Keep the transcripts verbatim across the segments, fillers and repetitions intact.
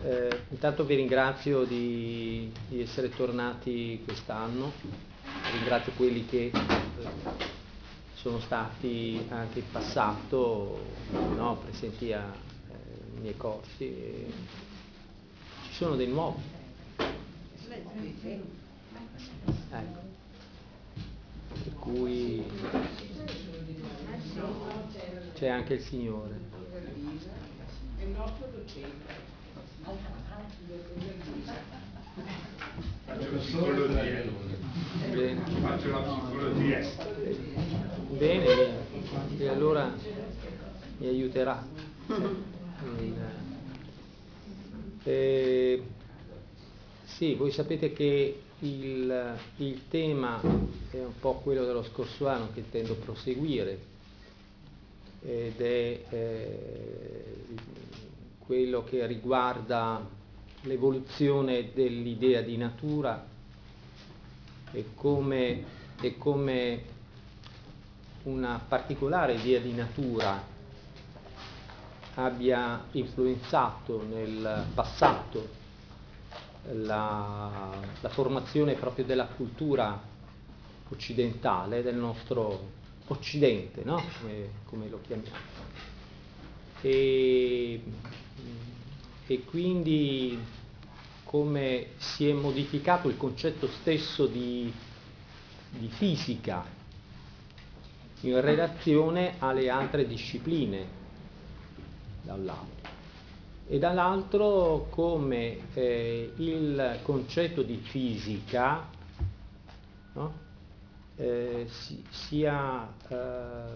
Eh, intanto vi ringrazio di, di essere tornati quest'anno, ringrazio quelli che eh, sono stati anche in passato, no, presenti ai eh, miei corsi. E ci sono dei nuovi. Ecco. Per cui c'è anche il Signore. Il nostro docente. Faccio la psicologia. Bene. Faccio la psicologia. Bene, bene. E allora mi aiuterà. Eh, sì, voi sapete che il, il tema è un po' quello dello scorso anno che intendo proseguire ed è eh, quello che riguarda l'evoluzione dell'idea di natura e come, e come una particolare idea di natura abbia influenzato nel passato la, la formazione proprio della cultura occidentale, del nostro Occidente, no? Come, come lo chiamiamo. E, e quindi come si è modificato il concetto stesso di, di fisica in relazione alle altre discipline, da un lato, e dall'altro come eh, il concetto di fisica, no? eh, si, sia, eh,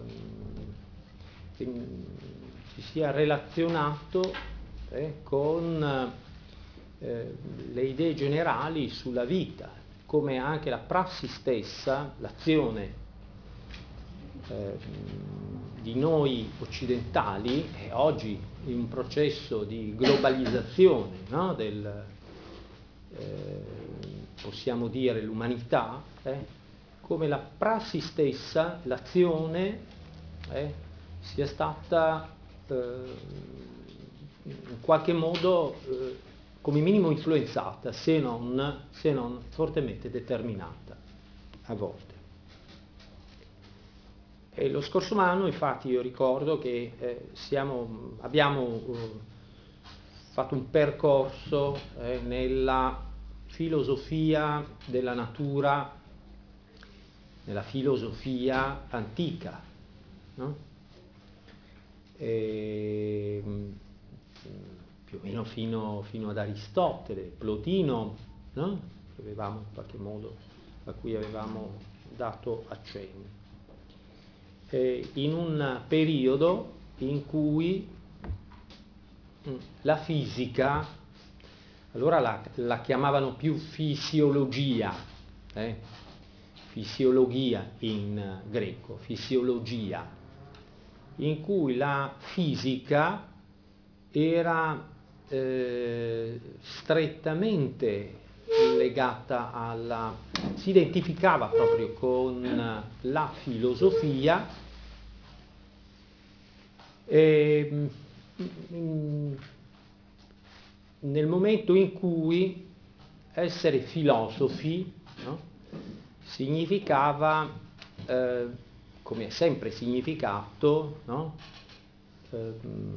si sia relazionato eh, con eh, le idee generali sulla vita, come anche la prassi stessa, l'azione eh, di noi occidentali è oggi in un processo di globalizzazione, no? del, eh, possiamo dire, l'umanità, eh? come la prassi stessa, l'azione, eh, sia stata eh, in qualche modo eh, come minimo influenzata, se non, se non fortemente determinata a volte. E lo scorso anno, infatti, io ricordo che eh, siamo, abbiamo eh, fatto un percorso eh, nella filosofia della natura, nella filosofia antica, no? E, più o meno fino, fino ad Aristotele, Plotino, no? Che avevamo in qualche modo, a cui avevamo dato accenni. Eh, in un periodo in cui mh, la fisica, allora la, la chiamavano più fisiologia, eh? fisiologia in greco, fisiologia, in cui la fisica era eh, strettamente legata alla, si identificava proprio con la filosofia e nel momento in cui essere filosofi, no, significava, eh, come è sempre significato, no, eh,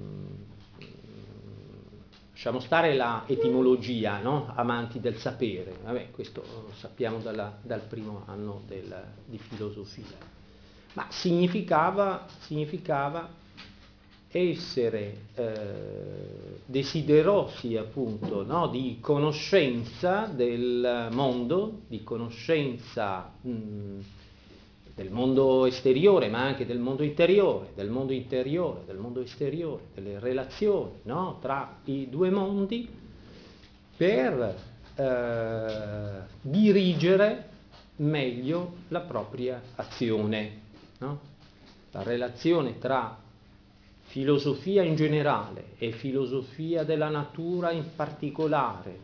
lasciamo stare la etimologia, no? Amanti del sapere, vabbè, questo lo sappiamo dalla, dal primo anno del, di filosofia, ma significava, significava essere eh, desiderosi appunto, no? Di conoscenza del mondo, di conoscenza mh, del mondo esteriore, ma anche del mondo interiore, del mondo interiore, del mondo esteriore, delle relazioni, no? Tra i due mondi, per eh, dirigere meglio la propria azione, no? La relazione tra filosofia in generale e filosofia della natura in particolare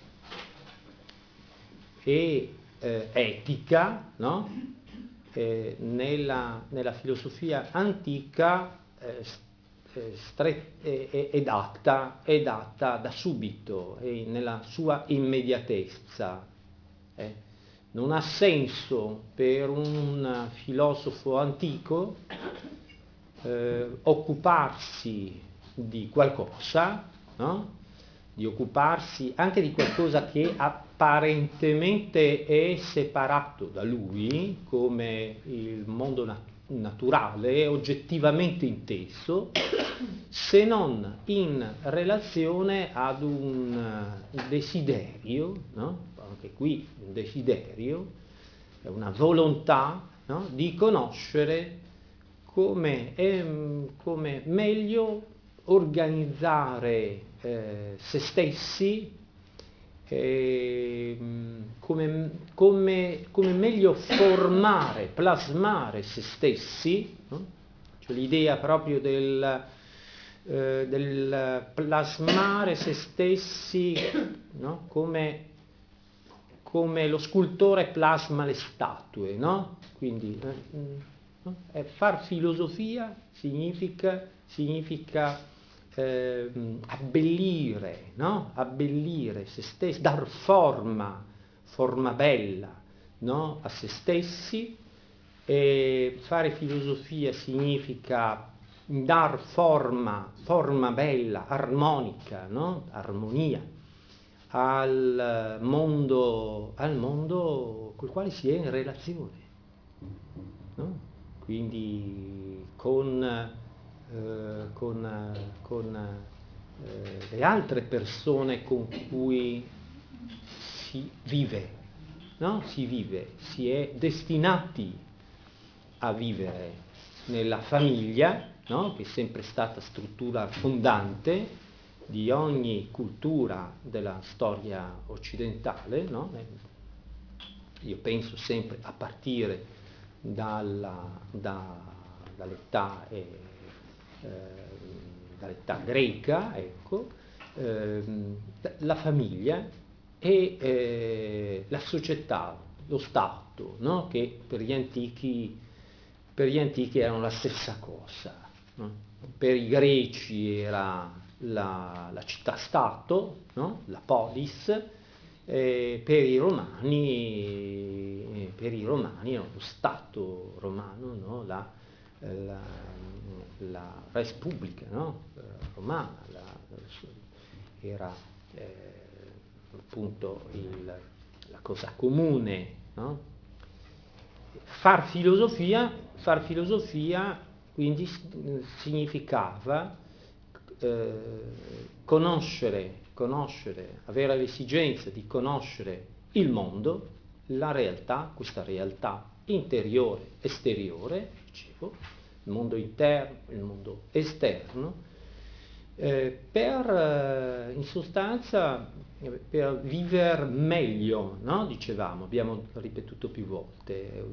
e eh, etica, no? Eh, nella, nella filosofia antica eh, eh, stre- è, è, è data, è data da subito, è nella sua immediatezza. eh. Non ha senso per un filosofo antico eh, occuparsi di qualcosa, no? Di occuparsi anche di qualcosa che apparentemente è separato da lui, come il mondo nat- naturale, oggettivamente inteso, se non in relazione ad un desiderio, no? Anche qui un desiderio, è una volontà, no? Di conoscere come, ehm, come meglio organizzare eh, se stessi, ehm, come, come, come meglio formare, plasmare se stessi, no? Cioè l'idea proprio del, eh, del plasmare se stessi, no? Come, come lo scultore plasma le statue, no? Quindi eh, no? Eh, far filosofia significa, significa eh, abbellire, no? Abbellire se stessi, dar forma, forma bella, no? A se stessi. E fare filosofia significa dar forma, forma bella, armonica, no? Armonia al mondo, al mondo col quale si è in relazione, no? Quindi con, eh, con, con eh, le altre persone con cui si vive, no? Si vive, si è destinati a vivere nella famiglia, no? Che è sempre stata struttura fondante di ogni cultura della storia occidentale, no? Io penso sempre a partire dalla, da, dall'età, eh, eh, dall'età greca, ecco, ehm, la famiglia e eh, la società, lo Stato, no? Che per gli antichi, per gli antichi erano la stessa cosa, no? Per i greci era la, la città-stato, no? La polis, eh, per i romani, eh, per i romani era lo Stato romano, no? la, la, la res publica, no? Romana, la, era eh, appunto il, la cosa comune, no? Far filosofia, far filosofia quindi significava eh, conoscere, conoscere, avere l'esigenza di conoscere il mondo, la realtà, questa realtà interiore, esteriore, dicevo, il mondo interno, il mondo esterno, eh, per eh, in sostanza per vivere meglio, no? Dicevamo, abbiamo ripetuto più volte,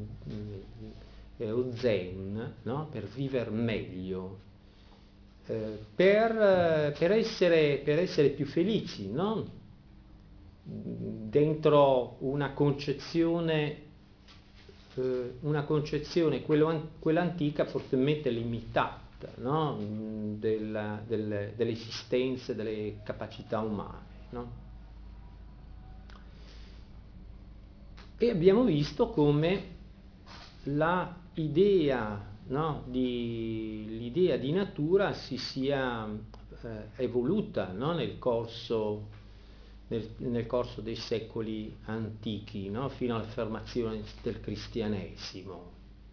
eh, o zen, no? Per vivere meglio, eh, per, eh, per, essere, per essere più felici, no? Dentro una concezione, eh, una concezione quello, quella antica fortemente limitata, no? Della, del, dell'esistenza, delle capacità umane, no? E abbiamo visto come la idea, no, di, l'idea di natura si sia eh, evoluta, no, nel, corso, nel, nel corso dei secoli antichi, no, fino all'affermazione del cristianesimo.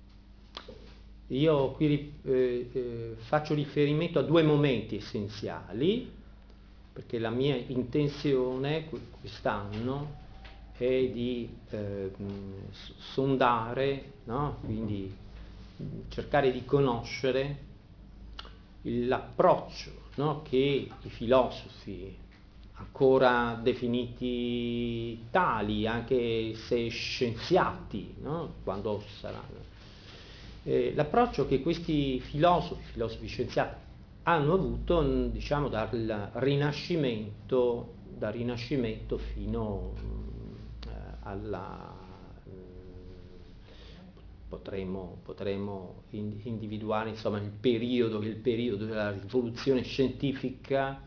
Io qui eh, eh, faccio riferimento a due momenti essenziali, perché la mia intenzione quest'anno è di eh, sondare, no? Quindi cercare di conoscere l'approccio, no? Che i filosofi, ancora definiti tali, anche se scienziati, no? Quando saranno, eh, l'approccio che questi filosofi, filosofi scienziati, hanno avuto, diciamo, dal Rinascimento, dal Rinascimento fino alla, potremmo, potremmo individuare insomma il periodo, il periodo della rivoluzione scientifica,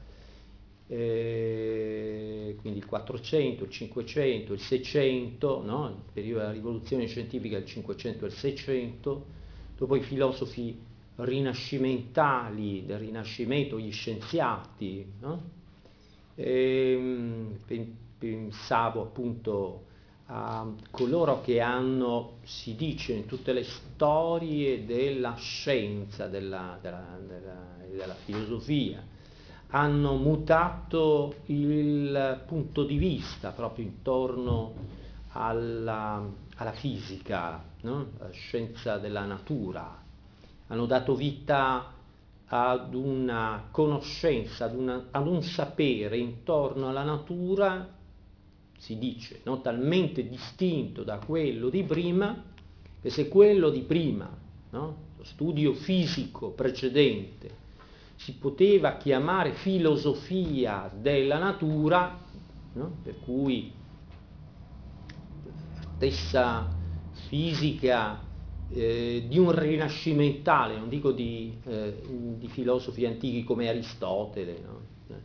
eh, quindi il quattrocento, il cinquecento, il seicento, no? Il periodo della rivoluzione scientifica il cinquecento e il seicento, dopo i filosofi rinascimentali del Rinascimento, gli scienziati, no? E, pensavo appunto a coloro che hanno, si dice in tutte le storie della scienza, della, della, della, della filosofia, hanno mutato il punto di vista proprio intorno alla, alla fisica, no? La scienza della natura, hanno dato vita ad una conoscenza, ad, una, ad un sapere intorno alla natura, si dice, no? Talmente distinto da quello di prima, che se quello di prima, no? Lo studio fisico precedente, si poteva chiamare filosofia della natura, no? Per cui la stessa fisica eh, di un rinascimentale, non dico di, eh, di filosofi antichi come Aristotele, no?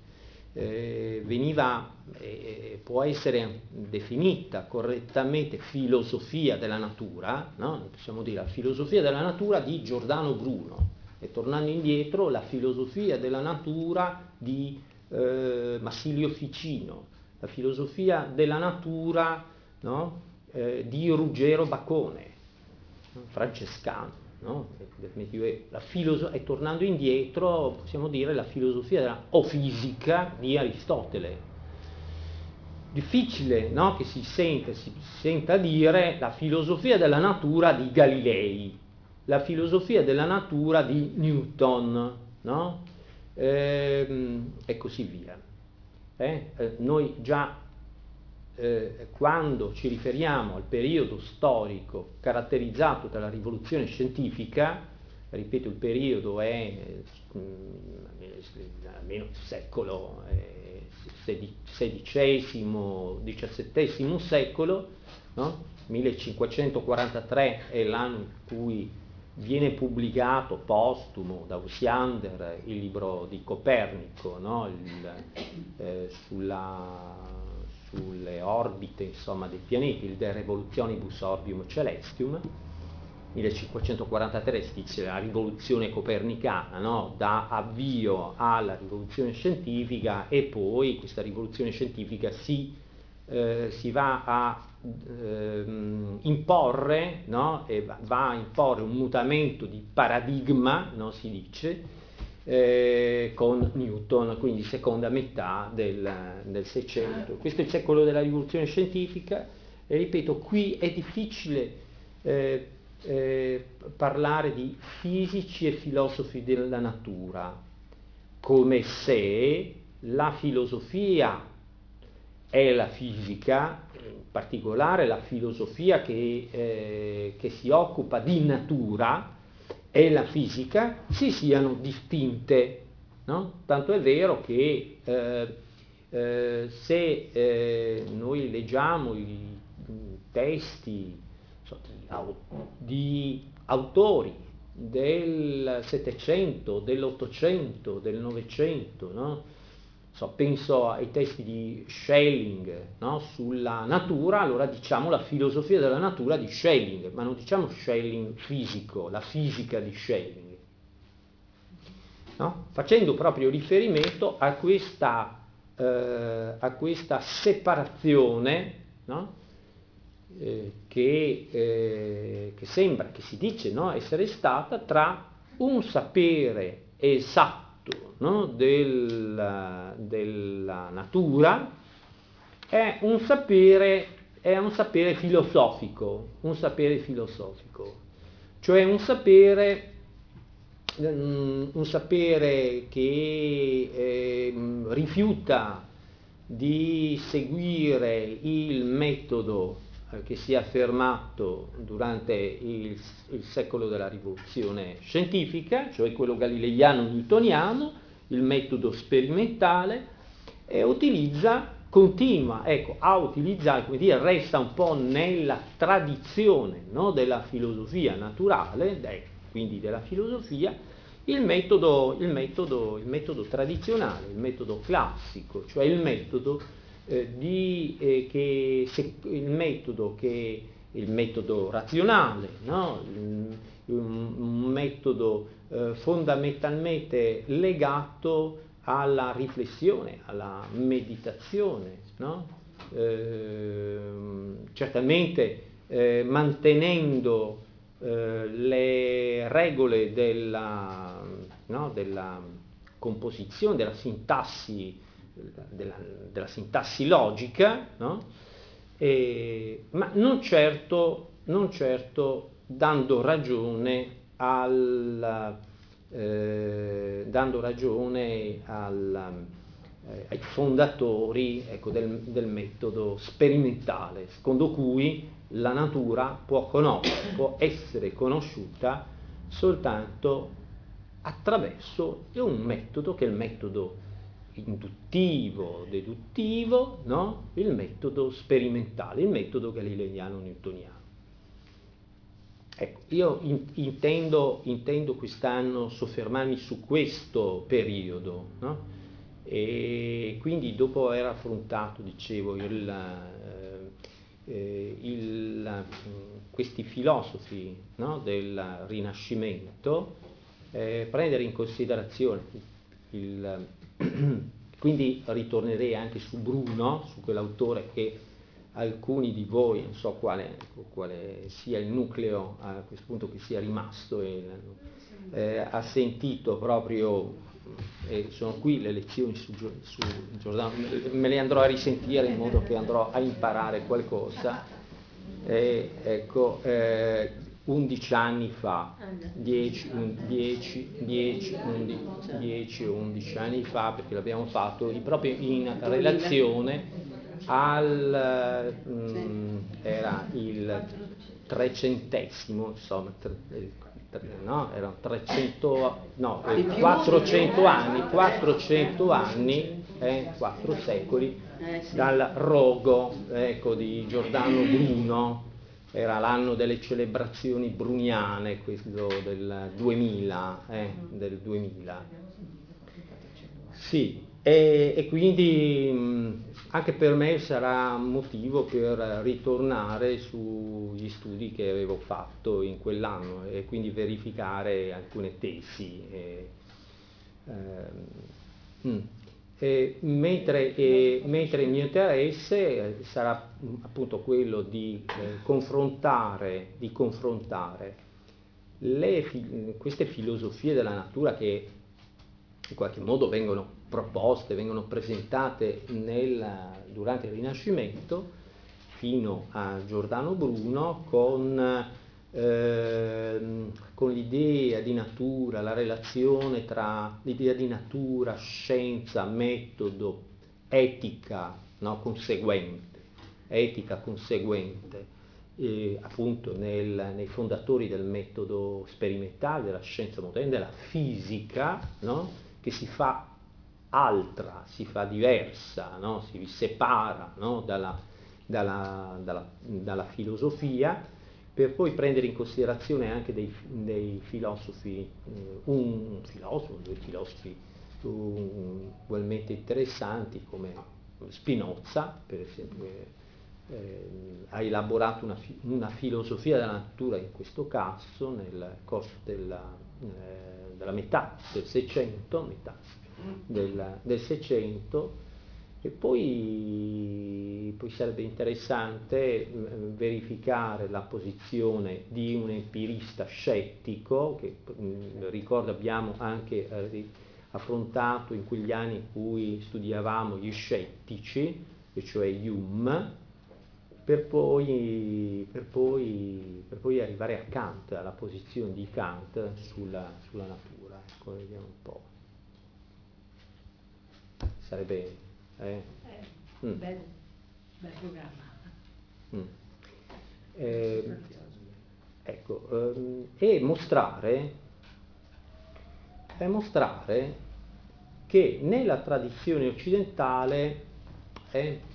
eh, veniva, eh, può essere definita correttamente filosofia della natura, no? Possiamo dire la filosofia della natura di Giordano Bruno, e tornando indietro la filosofia della natura di eh, Massilio Ficino, la filosofia della natura, no? eh, di Ruggero Bacone, no? Francescano, no? del Medioevo. La filoso- e tornando indietro possiamo dire la filosofia della o fisica di Aristotele. Difficile, no? Che si sente, si senta dire la filosofia della natura di Galilei, la filosofia della natura di Newton, no? Ehm, e così via. Eh? Eh, noi già eh, quando ci riferiamo al periodo storico caratterizzato dalla rivoluzione scientifica, ripeto, il periodo è mh, almeno il secolo eh, sedicesimo, diciassettesimo secolo, no? millecinquecentoquarantatré è l'anno in cui viene pubblicato postumo da Osiander il libro di Copernico, no? il, eh, sulla, sulle orbite insomma, dei pianeti, il De Revolutionibus Orbium Celestium. millecinquecentoquarantatré si dice la rivoluzione copernicana, no? Dà avvio alla rivoluzione scientifica, e poi questa rivoluzione scientifica si, eh, si va a eh, imporre, no? E va a imporre un mutamento di paradigma, no? Si dice, eh, con Newton, quindi seconda metà del, del Seicento. Questo è il secolo della rivoluzione scientifica, e ripeto, qui è difficile eh, eh, parlare di fisici e filosofi della natura, come se la filosofia e la fisica, in particolare la filosofia che, eh, che si occupa di natura, e la fisica si siano distinte, no? Tanto è vero che eh, eh, se eh, noi leggiamo i, i testi so, di, di autori del Settecento, dell'Ottocento, del Novecento, no? So, penso ai testi di Schelling, no? Sulla natura, allora diciamo la filosofia della natura di Schelling, ma non diciamo Schelling fisico, la fisica di Schelling, no? Facendo proprio riferimento a questa, eh, a questa separazione, no? eh, che, eh, che sembra, che si dice, no? Essere stata tra un sapere esatto, no? della, della natura è un sapere, è un sapere filosofico, un sapere filosofico, cioè un sapere, um, un sapere che eh, rifiuta di seguire il metodo eh, che si è affermato durante il, il secolo della rivoluzione scientifica, cioè quello galileiano-newtoniano, il metodo sperimentale, e utilizza continua, ecco, a utilizzare, come dire, resta un po' nella tradizione, no, della filosofia naturale, ecco, quindi della filosofia, il metodo, il, metodo, il metodo tradizionale, il metodo classico, cioè il metodo, eh, di, eh, che, se, il metodo che il metodo razionale, no? un, un metodo eh, fondamentalmente legato alla riflessione, alla meditazione, no? eh, certamente eh, mantenendo eh, le regole della, no? della composizione, della sintassi, della, della sintassi logica, no? Eh, ma non certo, non certo dando ragione al, eh, dando ragione al, eh, ai fondatori, ecco, del, del metodo sperimentale, secondo cui la natura può, conoscere, può essere conosciuta soltanto attraverso un metodo che è il metodo induttivo, deduttivo, no? Il metodo sperimentale, il metodo galileiano-newtoniano. Ecco, io in, intendo, intendo quest'anno soffermarmi su questo periodo, no? E quindi dopo aver affrontato, dicevo, il, eh, il, questi filosofi, no? Del Rinascimento, eh, prendere in considerazione il, quindi ritornerei anche su Bruno, su quell'autore che alcuni di voi, non so quale, quale sia il nucleo a questo punto che sia rimasto, e, eh, ha sentito proprio, e sono qui le lezioni su, su Giordano, me le andrò a risentire in modo che andrò a imparare qualcosa, e, ecco, eh, undici anni fa, dieci o undici anni fa, perché l'abbiamo fatto proprio in relazione al, mm, era il trecentesimo, insomma, tre, tre, no, erano trecento, no, quattrocento anni, quattrocento anni, eh, quattro secoli, dal rogo, ecco, di Giordano Bruno. Era l'anno delle celebrazioni bruniane, questo del duemila, eh, del duemila. Sì, e, e quindi mh, anche per me sarà motivo per ritornare sugli studi che avevo fatto in quell'anno e quindi verificare alcune tesi. E, ehm, mm. E mentre, e, mentre il mio interesse sarà appunto quello di eh, confrontare, di confrontare le, queste filosofie della natura che in qualche modo vengono proposte, vengono presentate nel, durante il Rinascimento fino a Giordano Bruno con, eh, con l'idea di natura, la relazione tra l'idea di natura, scienza, metodo, etica, no, conseguente, etica conseguente, eh, appunto nel, nei fondatori del metodo sperimentale, della scienza moderna, della fisica, no? Che si fa altra, si fa diversa, no? Si separa, no? dalla, dalla, dalla, dalla filosofia, per poi prendere in considerazione anche dei, dei filosofi, un filosofo, due filosofi ugualmente interessanti come Spinoza, per esempio, eh, ha elaborato una, una filosofia della natura in questo caso nel corso della, eh, della metà del Seicento, metà del, del Seicento, e poi, poi sarebbe interessante verificare la posizione di un empirista scettico, che ricordo abbiamo anche affrontato in quegli anni in cui studiavamo gli scettici, e cioè Hume, per poi, per poi, per poi arrivare a Kant, alla posizione di Kant sulla, sulla natura. Ecco, vediamo un po'. Sarebbe... Eh? Eh, mm. bel, bel programma. Mm. Eh, ecco, ehm, e mostrare, e mostrare che nella tradizione occidentale eh,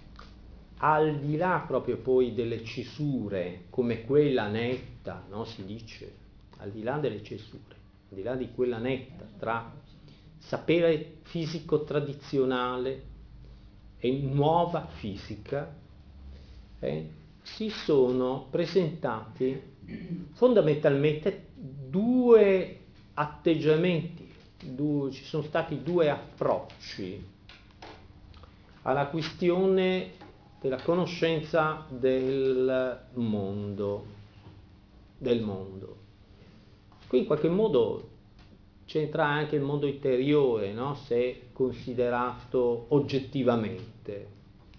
al di là proprio poi delle cesure, come quella netta, no? Si dice, al di là delle cesure, al di là di quella netta tra sapere fisico tradizionale e nuova fisica, eh, si sono presentati fondamentalmente due atteggiamenti, due, ci sono stati due approcci alla questione della conoscenza del mondo, del mondo. Qui in qualche modo c'entra anche il mondo interiore, no? Se considerato oggettivamente,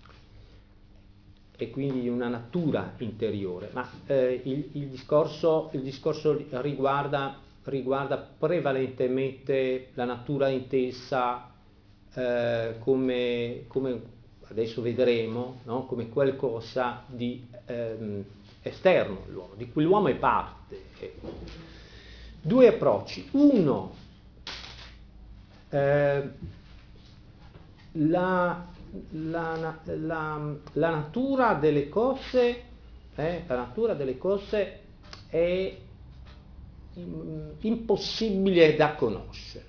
e quindi una natura interiore, ma eh, il, il, discorso, il discorso riguarda, riguarda prevalentemente la natura intesa eh, come, come adesso vedremo, no? Come qualcosa di ehm, esterno all'uomo, di cui l'uomo è parte. Due approcci. Uno, eh, la, la, la, la natura delle cose, eh, la natura delle cose è impossibile da conoscere.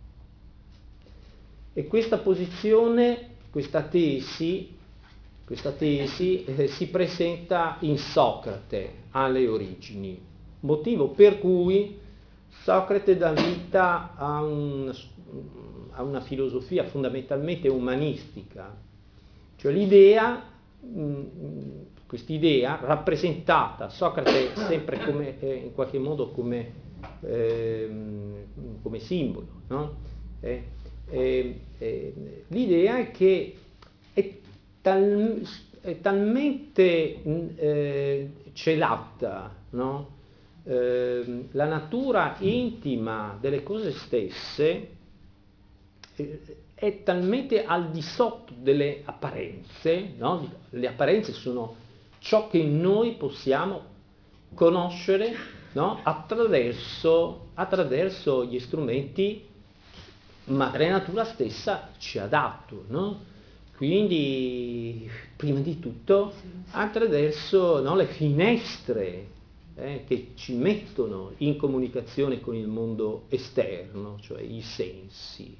E questa posizione, questa tesi, questa tesi eh, si presenta in Socrate alle origini, motivo per cui Socrate dà vita a, un, a una filosofia fondamentalmente umanistica, cioè l'idea, quest'idea rappresentata, Socrate sempre come, eh, in qualche modo come, eh, come simbolo, no? Eh, eh, eh, l'idea è che è, tal, è talmente eh, celata, no? Eh, la natura intima delle cose stesse eh, è talmente al di sotto delle apparenze, no? Le apparenze sono ciò che noi possiamo conoscere, no? attraverso, attraverso gli strumenti madre natura stessa ci ha dato, no? Quindi prima di tutto attraverso, no, le finestre eh, che ci mettono in comunicazione con il mondo esterno, cioè i sensi.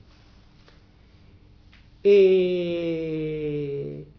E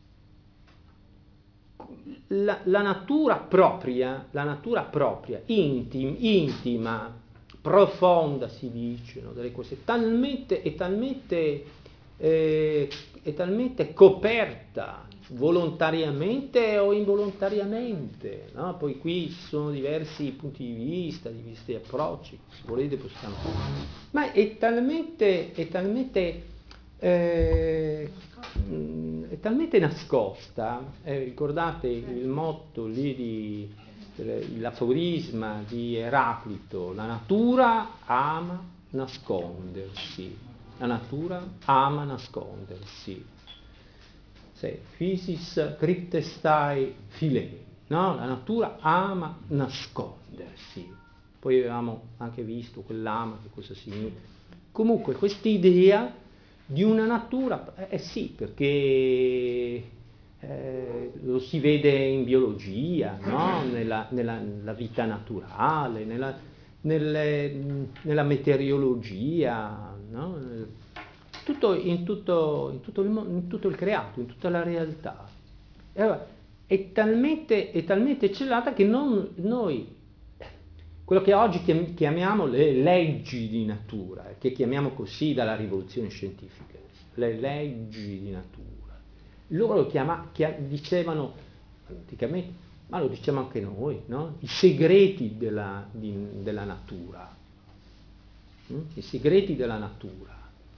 la, la natura propria, la natura propria, intim, intima, profonda si dice, no, delle cose, talmente, è, talmente, eh, è talmente coperta volontariamente o involontariamente, no? Poi qui ci sono diversi punti di vista, diversi approcci, se volete possiamo, ma è talmente, è talmente, eh, è talmente nascosta, eh, ricordate il motto lì di l'aforisma di Eraclito, la natura ama nascondersi, la natura ama nascondersi, se physis cryptestai filei, no? La natura ama nascondersi. Poi avevamo anche visto quell'ama, che cosa significa. Comunque quest'idea di una natura, eh sì, perché Eh, lo si vede in biologia, no? nella, nella, nella vita naturale, nella, nelle, nella meteorologia, no? tutto, in, tutto, in, tutto il, in tutto il creato, in tutta la realtà. E allora, è talmente, è talmente celata che non, noi, quello che oggi chiamiamo le leggi di natura, che chiamiamo così dalla rivoluzione scientifica, le leggi di natura, loro lo chiama, dicevano anticamente, ma lo diciamo anche noi, no? I segreti della, di, della natura, hm? I segreti della natura,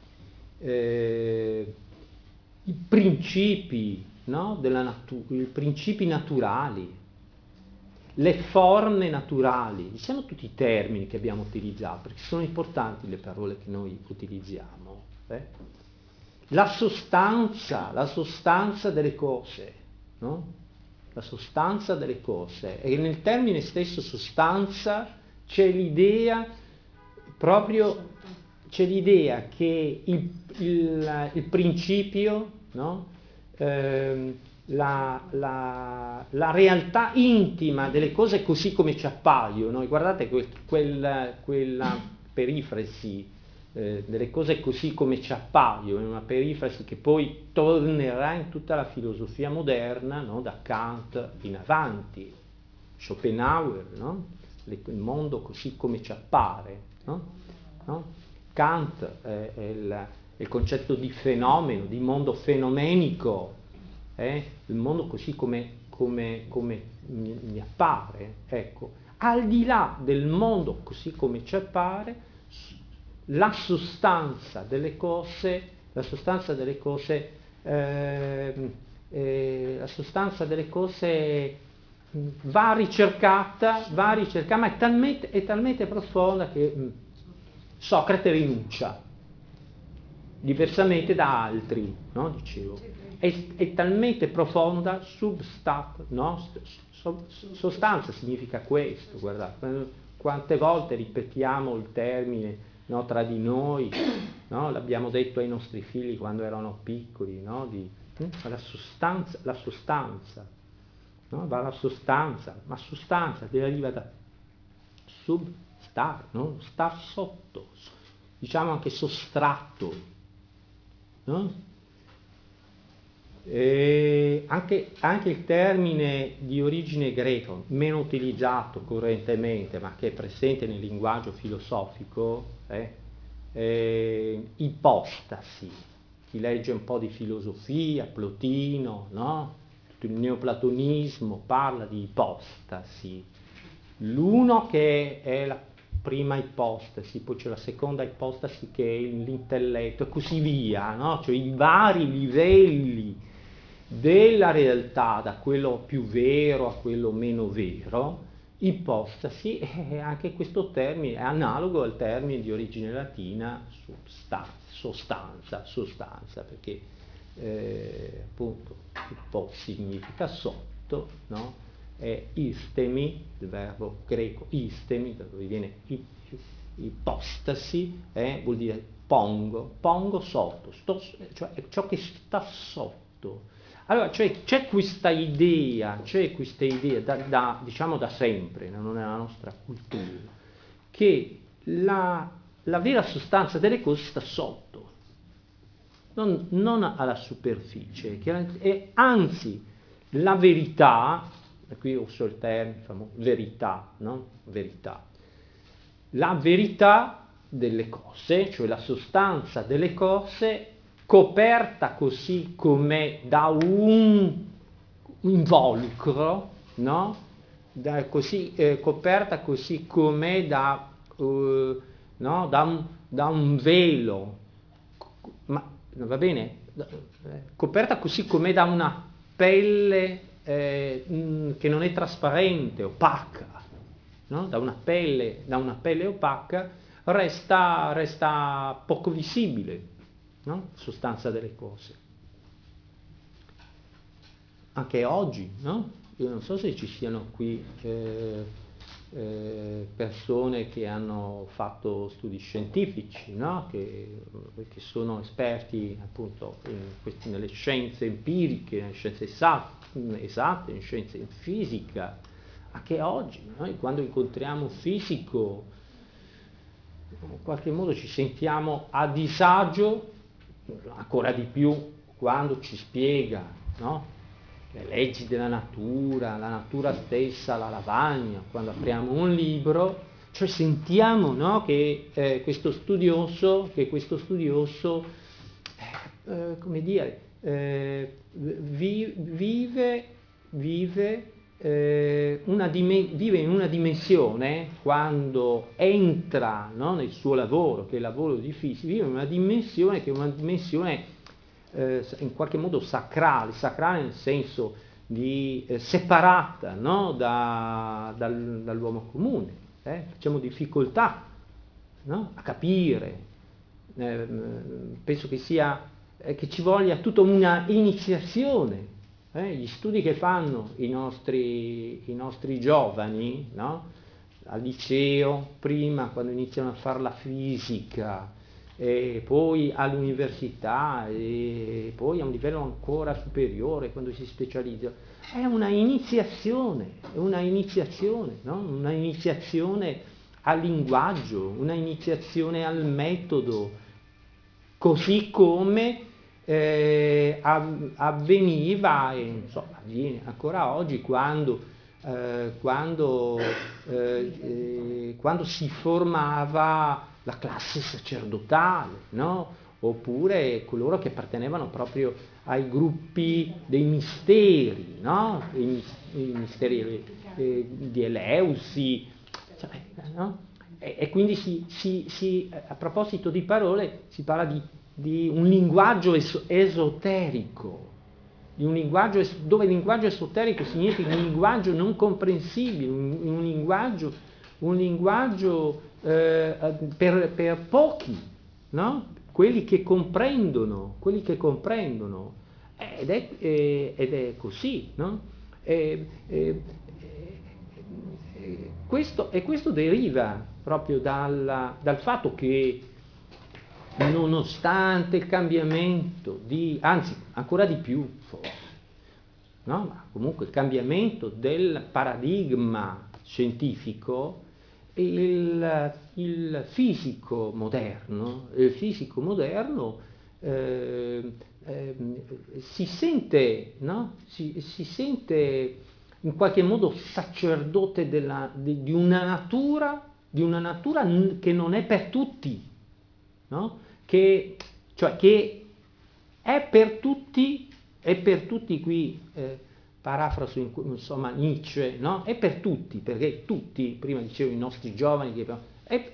eh, i principi, no? della natura, i principi naturali, le forme naturali, diciamo tutti i termini che abbiamo utilizzato, perché sono importanti le parole che noi utilizziamo. Eh? La sostanza, la sostanza delle cose, no? La sostanza delle cose. E nel termine stesso sostanza c'è l'idea, proprio, c'è l'idea che il, il, il principio, no? eh, la, la, la realtà intima delle cose così come ci appaiono. E guardate quel, quel, quella perifrasi eh, delle cose così come ci appaiono, una perifrasi che poi tornerà in tutta la filosofia moderna, no? Da Kant in avanti, Schopenhauer, no? Le, il mondo così come ci appare, no? No? Kant è, è, il, è il concetto di fenomeno, di mondo fenomenico, eh? Il mondo così come, come, come mi, mi appare, ecco. Al di là del mondo così come ci appare, la sostanza delle cose, la sostanza delle cose, eh, eh, la sostanza delle cose va ricercata, va ricercata, ma è talmente, è talmente profonda che mh, Socrate rinuncia, diversamente da altri, no? Dicevo. È, è talmente profonda, substat, no? So, sostanza significa questo, guardate, quante volte ripetiamo il termine, no, tra di noi, no? L'abbiamo detto ai nostri figli quando erano piccoli, no? Di, la sostanza, la sostanza, no? Va la sostanza, ma sostanza deriva da substar, no? Star sotto, diciamo anche sottratto, no? E anche, anche il termine di origine greca, meno utilizzato correntemente, ma che è presente nel linguaggio filosofico, eh, eh, ipostasi. Chi legge un po' di filosofia, Plotino, no? Tutto il neoplatonismo parla di ipostasi. L'uno che è la prima ipostasi, poi c'è la seconda ipostasi che è l'intelletto e così via, no? Cioè i vari livelli della realtà, da quello più vero a quello meno vero, ipostasi, e anche questo termine è analogo al termine di origine latina substanza, sostanza, sostanza, perché eh, appunto ipos significa sotto, no? È istemi, il verbo greco istemi, da dove viene ipostasi, eh, vuol dire pongo, pongo sotto, sto, cioè è ciò che sta sotto. Allora cioè, c'è questa idea, c'è questa idea da, da, diciamo da sempre, non nella nostra cultura, che la, la vera sostanza delle cose sta sotto, non, non alla superficie, che è, anzi la verità, e qui uso il termine famoso, verità, no? Verità. La verità delle cose, cioè la sostanza delle cose, coperta così com'è da un involucro, no? Da così, eh, coperta così com'è da, uh, no? da, un, da un velo, ma va bene, coperta così com'è da una pelle eh, mh, che non è trasparente, opaca, no? Da una pelle, da una pelle opaca resta, resta poco visibile, no? Sostanza delle cose. Anche oggi, no? Io non so se ci siano qui eh, eh, persone che hanno fatto studi scientifici, no? che, che sono esperti appunto in questi, nelle scienze empiriche, nelle scienze esatte, esatte, in scienze in fisica. Anche oggi, noi quando incontriamo un fisico, in qualche modo ci sentiamo a disagio, ancora di più quando ci spiega, no? Le leggi della natura, la natura stessa, la lavagna, quando apriamo un libro, cioè sentiamo, no? che, eh, questo studioso, che questo studioso, eh, eh, come dire, eh, vi, vive, vive, eh, una dim- vive in una dimensione, quando entra, no? nel suo lavoro, che è il lavoro di fisica, vive in una dimensione che è una dimensione Eh, in qualche modo sacrale, sacrale nel senso di eh, separata, no? da, dal, dall'uomo comune. Eh? Facciamo difficoltà, no? a capire. Eh, penso che sia eh, che ci voglia tutta una iniziazione. Eh? Gli studi che fanno i nostri, i nostri giovani, no? Al liceo, prima quando iniziano a fare la fisica, e poi all'università e poi a un livello ancora superiore quando si specializza. È una iniziazione, è una iniziazione, no? Una iniziazione al linguaggio, una iniziazione al metodo, così come eh, avveniva e insomma avviene ancora oggi quando, eh, quando, eh, eh, quando si formava la classe sacerdotale, no? Oppure coloro che appartenevano proprio ai gruppi dei misteri, no? I, i misteri eh, di Eleusi, cioè, no? E, e quindi si, si, si, a proposito di parole si parla di, di un linguaggio es- esoterico, di un linguaggio es- dove il linguaggio esoterico significa un linguaggio non comprensibile, un, un linguaggio, un linguaggio eh, per, per pochi, no? Quelli che comprendono, quelli che comprendono, ed è, eh, ed è così, no? E, e, e, questo, e questo deriva proprio dal, dal fatto che nonostante il cambiamento di, anzi ancora di più forse, no? Ma comunque il cambiamento del paradigma scientifico, il, il fisico moderno, il fisico moderno eh, eh, si sente, no? si, si sente in qualche modo sacerdote della, di, di una natura, di una natura che non è per tutti, no? Che, cioè che è per tutti, è per tutti qui, eh, parafraso in, insomma Nietzsche, no? È per tutti, perché tutti, prima dicevo i nostri giovani, che, è,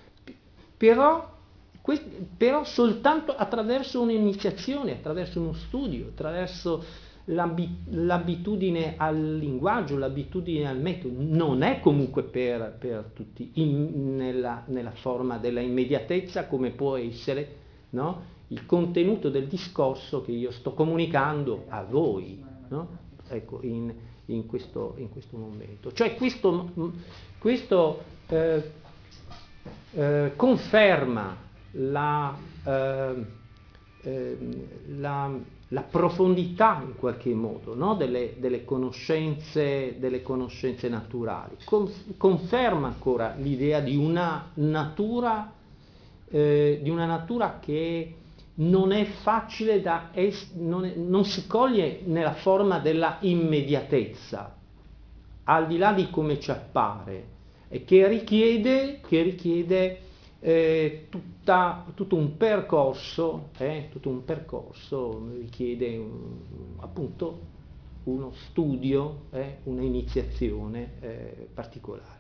però, quest, però soltanto attraverso un'iniziazione, attraverso uno studio, attraverso l'abitudine al linguaggio, l'abitudine al metodo, non è comunque per, per tutti, in, nella, nella forma della immediatezza come può essere, no? Il contenuto del discorso che io sto comunicando a voi, no? Ecco, in, in, questo, in questo momento. Cioè questo, questo eh, eh, conferma la, eh, eh, la, la profondità in qualche modo, no? delle, delle, conoscenze, delle conoscenze naturali. Conf- conferma ancora l'idea di una natura, eh, di una natura che non è facile da es- non, è, non si coglie nella forma della immediatezza, al di là di come ci appare, e che richiede, che richiede eh, tutta, tutto un percorso, eh, tutto un percorso richiede un, appunto uno studio, eh, una iniziazione eh, particolare.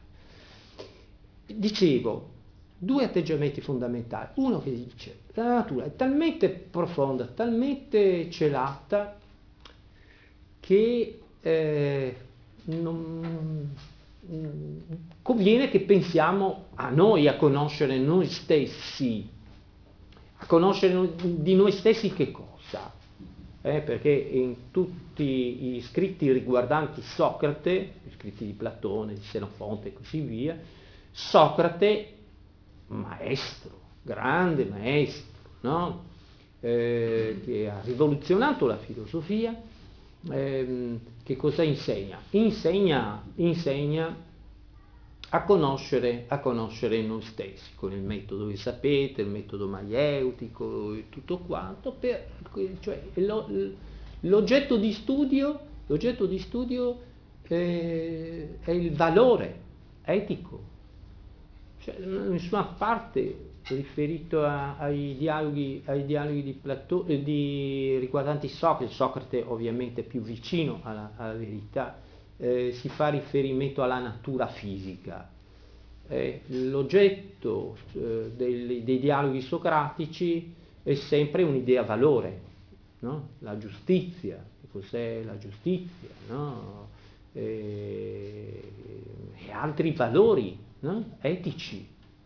Dicevo, due atteggiamenti fondamentali. Uno che dice la natura è talmente profonda, talmente celata che eh, non, conviene che pensiamo a noi, a conoscere noi stessi, a conoscere di noi stessi che cosa? Eh, perché in tutti gli scritti riguardanti Socrate, gli scritti di Platone, di Senofonte e così via, Socrate, maestro, grande maestro, no? eh, che ha rivoluzionato la filosofia, ehm, che cosa insegna? Insegna, insegna a conoscere, a conoscere noi stessi, con il metodo che sapete, il metodo maieutico e tutto quanto, per, cioè lo, l'oggetto di studio, l'oggetto di studio eh, è il valore etico. Cioè, in nessuna parte riferito a, ai, dialoghi, ai dialoghi di Platone, eh, di, riguardanti Socrate, Socrate ovviamente più vicino alla, alla verità, eh, si fa riferimento alla natura fisica. Eh, l'oggetto eh, dei, dei dialoghi socratici è sempre un'idea valore, no? La giustizia, che cos'è la giustizia, no? e, e altri valori, no? Etici.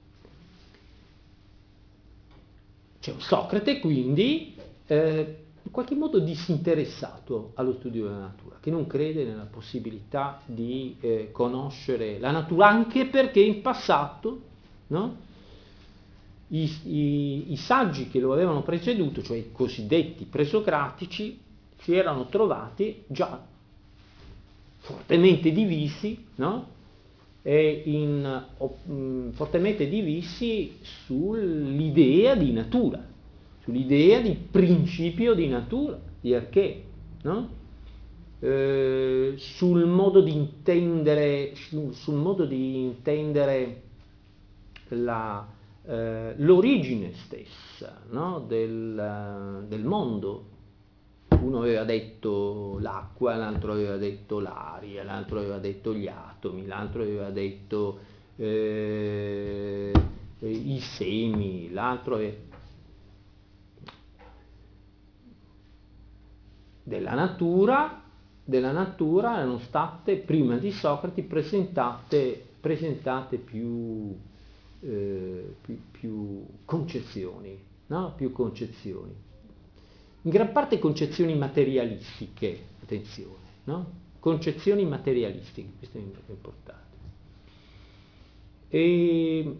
Cioè, Socrate quindi eh, in qualche modo disinteressato allo studio della natura, che non crede nella possibilità di eh, conoscere la natura, anche perché in passato, no? i, i, i saggi che lo avevano preceduto, cioè i cosiddetti presocratici, si erano trovati già fortemente divisi, no? E in, o, mh, fortemente divisi sull'idea di natura, sull'idea di principio di natura, di archè, no? Eh, sul modo di intendere, sul, sul modo di intendere la, eh, l'origine stessa, no? del, del mondo. Uno aveva detto l'acqua, l'altro aveva detto l'aria, l'altro aveva detto gli atomi, l'altro aveva detto eh, i semi, l'altro aveva... della natura. Della natura erano state prima di Socrate presentate, presentate più, eh, più, più concezioni, no? Più concezioni. In gran parte concezioni materialistiche, attenzione, no? Concezioni materialistiche, questo è importante. E,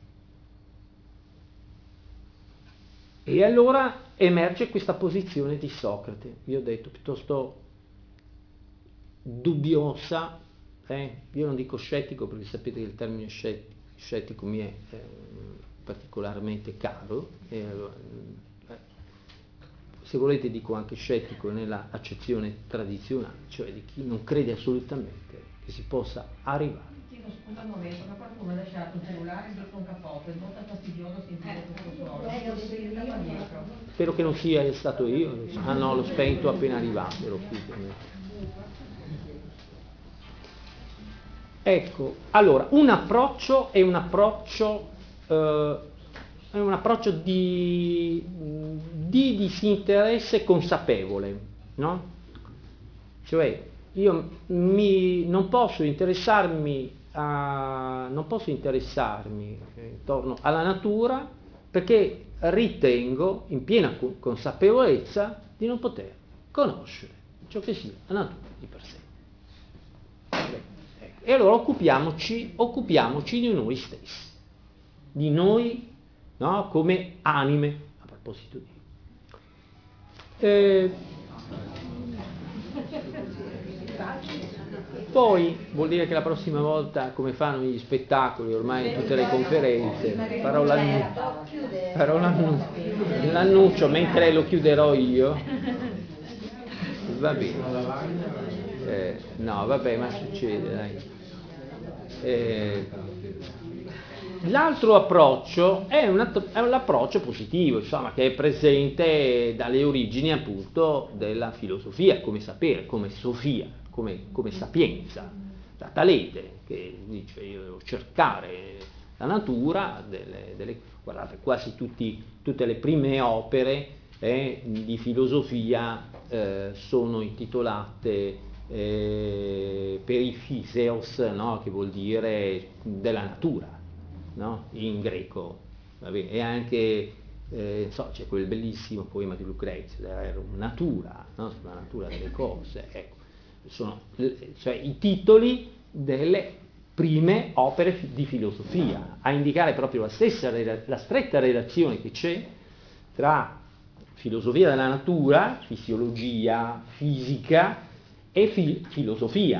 e allora emerge questa posizione di Socrate, io ho detto piuttosto dubbiosa, eh? Io non dico scettico perché sapete che il termine scettico, scettico mi è eh, particolarmente caro, e allora, eh, se volete dico anche scettico nella accezione tradizionale, cioè di chi non crede assolutamente che si possa arrivare. Scusa un momento, ma qualcuno ha lasciato un cellulare dietro un cappotto, è molto fastidioso sentire questo suono. Spero che non sia stato io. Ah no, l'ho spento appena arrivato, ero qui per me. Ecco, allora, un approccio è un approccio, eh, è un approccio di, di disinteresse consapevole, no? Cioè, io mi, non posso interessarmi a, non posso interessarmi intorno alla natura perché ritengo, in piena consapevolezza, di non poter conoscere ciò che sia la natura di per sé. E allora occupiamoci, occupiamoci di noi stessi, di noi, no, come anime, a proposito di... Eh, poi vuol dire che la prossima volta, come fanno gli spettacoli, ormai in tutte le conferenze, farò, l'annuncio, farò l'annuncio, l'annuncio mentre lo chiuderò io. Va bene. Eh, no, vabbè, ma succede, dai. Eh, l'altro approccio è un, è un approccio positivo, insomma, che è presente dalle origini appunto della filosofia, come sapere, come sofia, come, come sapienza, da Talete, che dice io devo cercare la natura, delle, delle, guardate, quasi tutti, tutte le prime opere eh, di filosofia eh, sono intitolate Eh, perifiseos, no? Che vuol dire della natura, no? In greco, va bene? E anche eh, so, c'è quel bellissimo poema di Lucrezio, della natura, no? Sulla natura delle cose, ecco. Sono cioè i titoli delle prime opere di filosofia, a indicare proprio la stessa, la stretta relazione che c'è tra filosofia della natura, fisiologia, fisica e fil- filosofia,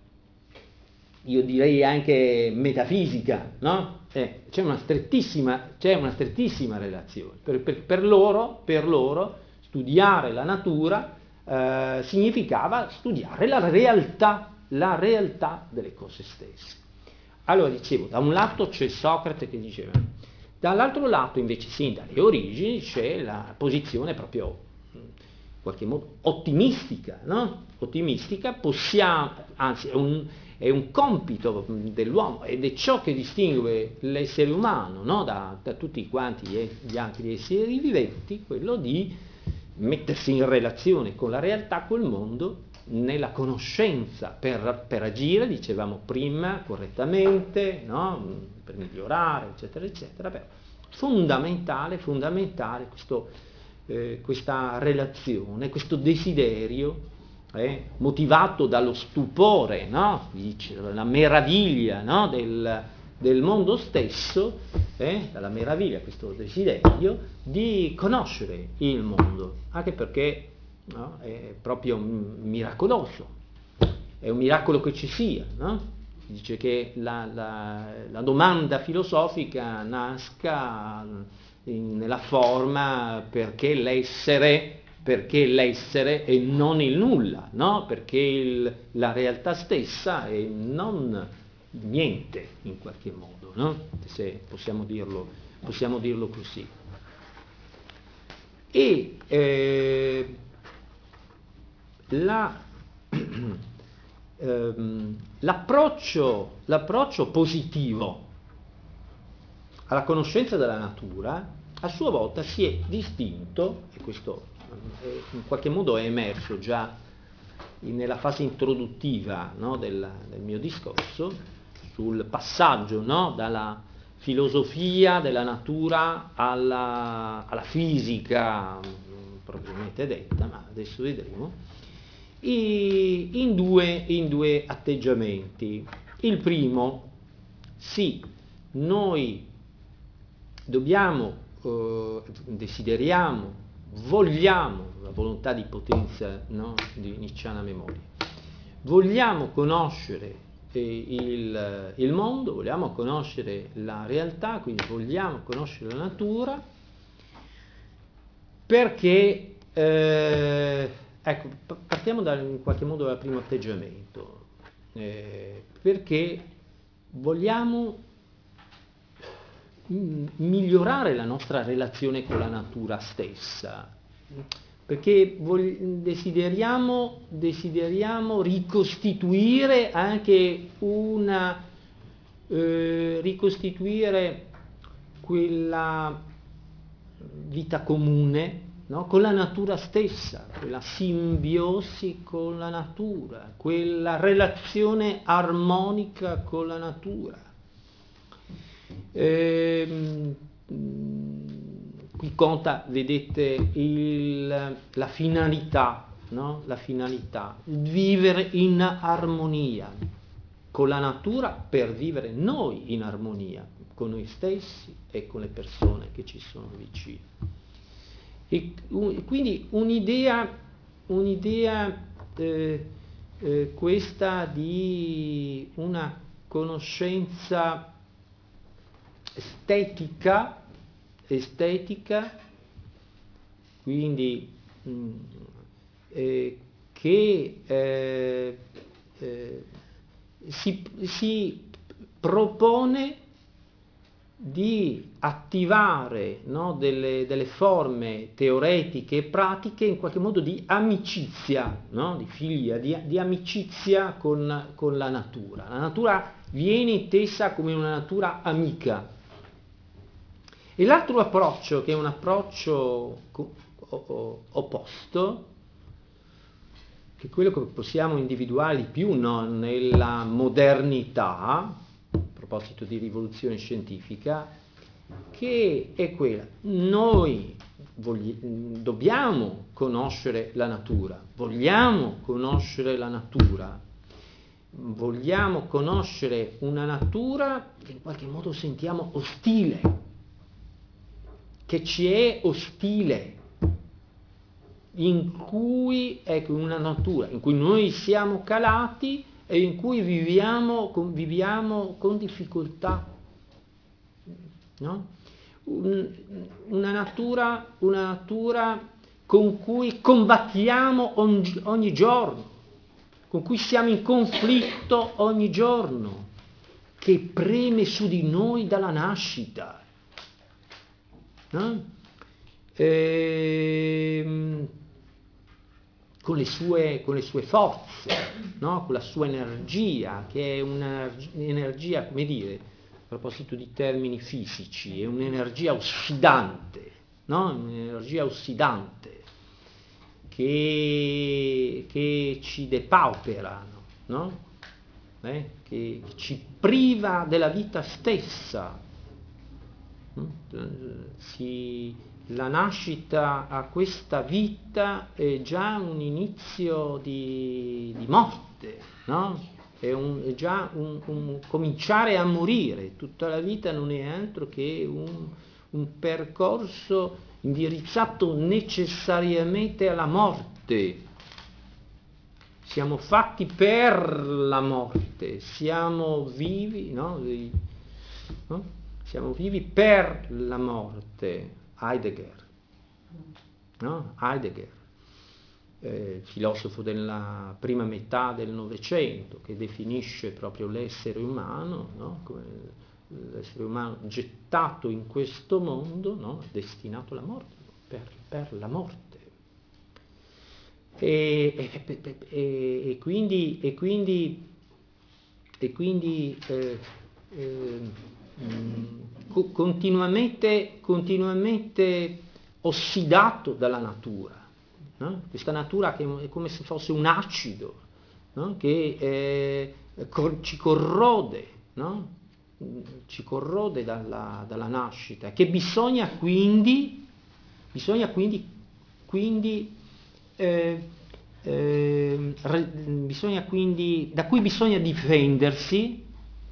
io direi anche metafisica, no? Eh, c'è una strettissima, c'è una strettissima relazione. Per, per, per, loro, per loro studiare la natura eh, significava studiare la realtà, la realtà delle cose stesse. Allora dicevo, da un lato c'è Socrate che diceva, dall'altro lato invece sì, dalle origini c'è la posizione proprio in qualche modo ottimistica, no? Ottimistica, possiamo, anzi è un, è un compito dell'uomo ed è ciò che distingue l'essere umano, no? da, da tutti quanti gli altri esseri viventi, quello di mettersi in relazione con la realtà, col mondo, nella conoscenza per, per agire, dicevamo prima, correttamente, no? Per migliorare, eccetera, eccetera. Beh, fondamentale, fondamentale questo, eh, questa relazione, questo desiderio eh, motivato dallo stupore, no? Dice, la meraviglia, no? del, del mondo stesso, eh, dalla meraviglia, questo desiderio di conoscere il mondo, anche perché no, è proprio miracoloso, è un miracolo che ci sia, no? Si dice che la, la, la domanda filosofica nasca in, nella forma perché l'essere, perché l'essere e non il nulla, no? Perché il, la realtà stessa è non niente in qualche modo, no? Se possiamo dirlo, possiamo dirlo così. E eh, la, ehm, l'approccio, l'approccio positivo alla conoscenza della natura a sua volta si è distinto, e questo eh, in qualche modo è emerso già nella fase introduttiva, no, del, del mio discorso, sul passaggio, no, dalla filosofia della natura alla, alla fisica propriamente detta, ma adesso vedremo, in due, in due atteggiamenti. Il primo, sì, noi dobbiamo, eh, desideriamo, vogliamo, la volontà di potenza, no, di Nichiana memoria, vogliamo conoscere eh, il, il mondo, vogliamo conoscere la realtà, quindi vogliamo conoscere la natura, perché, eh, ecco, partiamo da, in qualche modo dal primo atteggiamento, eh, perché vogliamo migliorare la nostra relazione con la natura stessa, perché desideriamo, desideriamo ricostituire anche una eh, ricostituire quella vita comune, no? Con la natura stessa, quella simbiosi con la natura, quella relazione armonica con la natura. Ehm, qui conta, vedete, il, la finalità, no? La finalità, vivere in armonia con la natura per vivere noi in armonia con noi stessi e con le persone che ci sono vicine. E quindi un'idea, un'idea eh, eh, questa di una conoscenza estetica, estetica, quindi mh, eh, che eh, eh, si, si propone di attivare, no, delle, delle forme teoretiche e pratiche in qualche modo di amicizia, no, di filia, di, di amicizia con, con la natura. La natura viene intesa come una natura amica. E l'altro approccio, che è un approccio opposto, che è quello che possiamo individuare di più, no, nella modernità, a proposito di rivoluzione scientifica, che è quella: noi vogli- dobbiamo conoscere la natura, vogliamo conoscere la natura, vogliamo conoscere una natura che in qualche modo sentiamo ostile, che ci è ostile, in cui, ecco, una natura in cui noi siamo calati e in cui viviamo, conviviamo con difficoltà, no? Un, una natura, una natura con cui combattiamo ogni, ogni giorno, con cui siamo in conflitto ogni giorno, che preme su di noi dalla nascita, no? Ehm, con le sue, con le sue forze, no? Con la sua energia, che è un'energia, come dire, a proposito di termini fisici, è un'energia ossidante, no? Un'energia ossidante che, che ci depauperano, no? Eh? Che ci priva della vita stessa. Si, la nascita a questa vita è già un inizio di, di morte, no? è, un, è già un, un cominciare a morire. Tutta la vita non è altro che un, un percorso indirizzato necessariamente alla morte. Siamo fatti per la morte, siamo vivi, no? No? Siamo vivi per la morte. Heidegger, no? Heidegger, eh, filosofo della prima metà del Novecento, che definisce proprio l'essere umano, no? Come l'essere umano gettato in questo mondo, no? Destinato alla morte, per, per la morte. E, e, e, e quindi, e quindi, e quindi eh, eh, mh, continuamente, continuamente ossidato dalla natura, no? Questa natura che è come se fosse un acido, no? Che eh, cor- ci corrode, no? Ci corrode dalla, dalla nascita, che bisogna quindi, bisogna quindi, quindi Eh, eh, re, bisogna quindi, da cui bisogna difendersi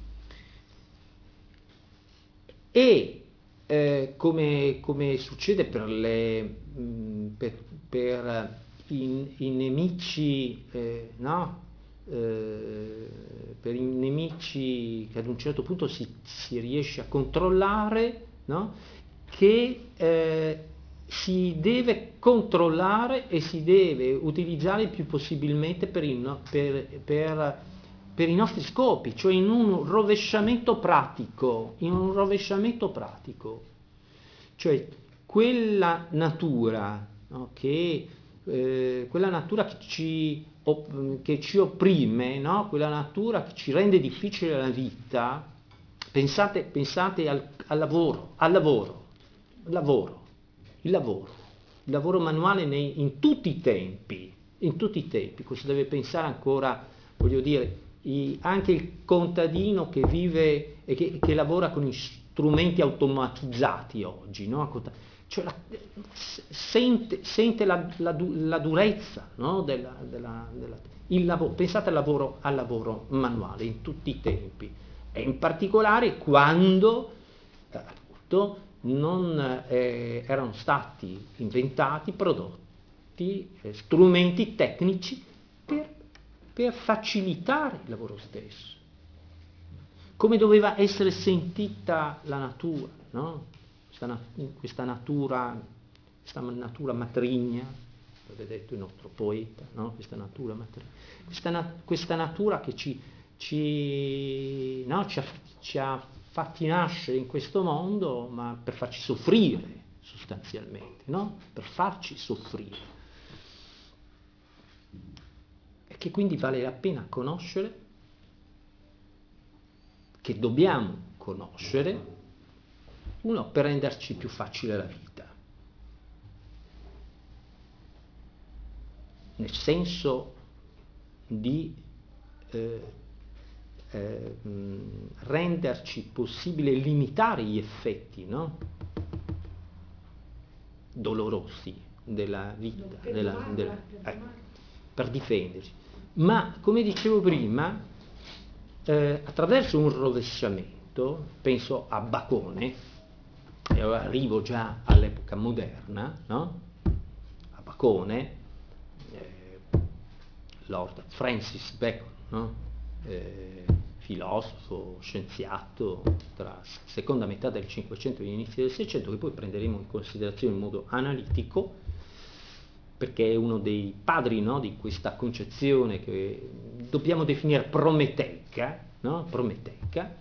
e eh, come, come succede per, le, mh, per, per i, i nemici, eh, no? eh, per i nemici che ad un certo punto si, si riesce a controllare, no? Che eh, si deve controllare e si deve utilizzare il più possibilmente per, il, per, per, per i nostri scopi, cioè in un rovesciamento pratico, in un rovesciamento pratico, cioè quella natura, no, che, eh, quella natura che ci, che ci opprime, no, quella natura che ci rende difficile la vita. Pensate, pensate al, al lavoro, al lavoro, lavoro. Il lavoro, il lavoro manuale nei, in tutti i tempi, in tutti i tempi, questo deve pensare ancora, voglio dire, i, anche il contadino che vive e che, che lavora con gli strumenti automatizzati oggi, no? Cioè la, sente, sente la, la, la durezza, no? della, della, della, il lavoro, pensate al lavoro, al lavoro manuale in tutti i tempi e in particolare quando appunto non eh, erano stati inventati, prodotti, eh, strumenti tecnici per, per facilitare il lavoro stesso. Come doveva essere sentita la natura, no? Questa, nat- questa natura, questa natura matrigna, aveva detto il nostro poeta, no? Questa natura matrigna, questa, na- questa natura che ci, ci, no? ci, ha, ci ha fatti nascere in questo mondo, ma per farci soffrire sostanzialmente, no? Per farci soffrire. E che quindi vale la pena conoscere, che dobbiamo conoscere, uno per renderci più facile la vita, nel senso di eh, Eh, renderci possibile limitare gli effetti, no? dolorosi della vita, della, della, eh, per difenderci. Ma come dicevo prima, eh, attraverso un rovesciamento, penso a Bacone, e arrivo già all'epoca moderna, no? A Bacone, eh, Lord Francis Bacon, no? eh, filosofo, scienziato tra seconda metà del Cinquecento e l'inizio del Seicento, che poi prenderemo in considerazione in modo analitico, perché è uno dei padri, no, di questa concezione che dobbiamo definire prometeica, no? Prometeica.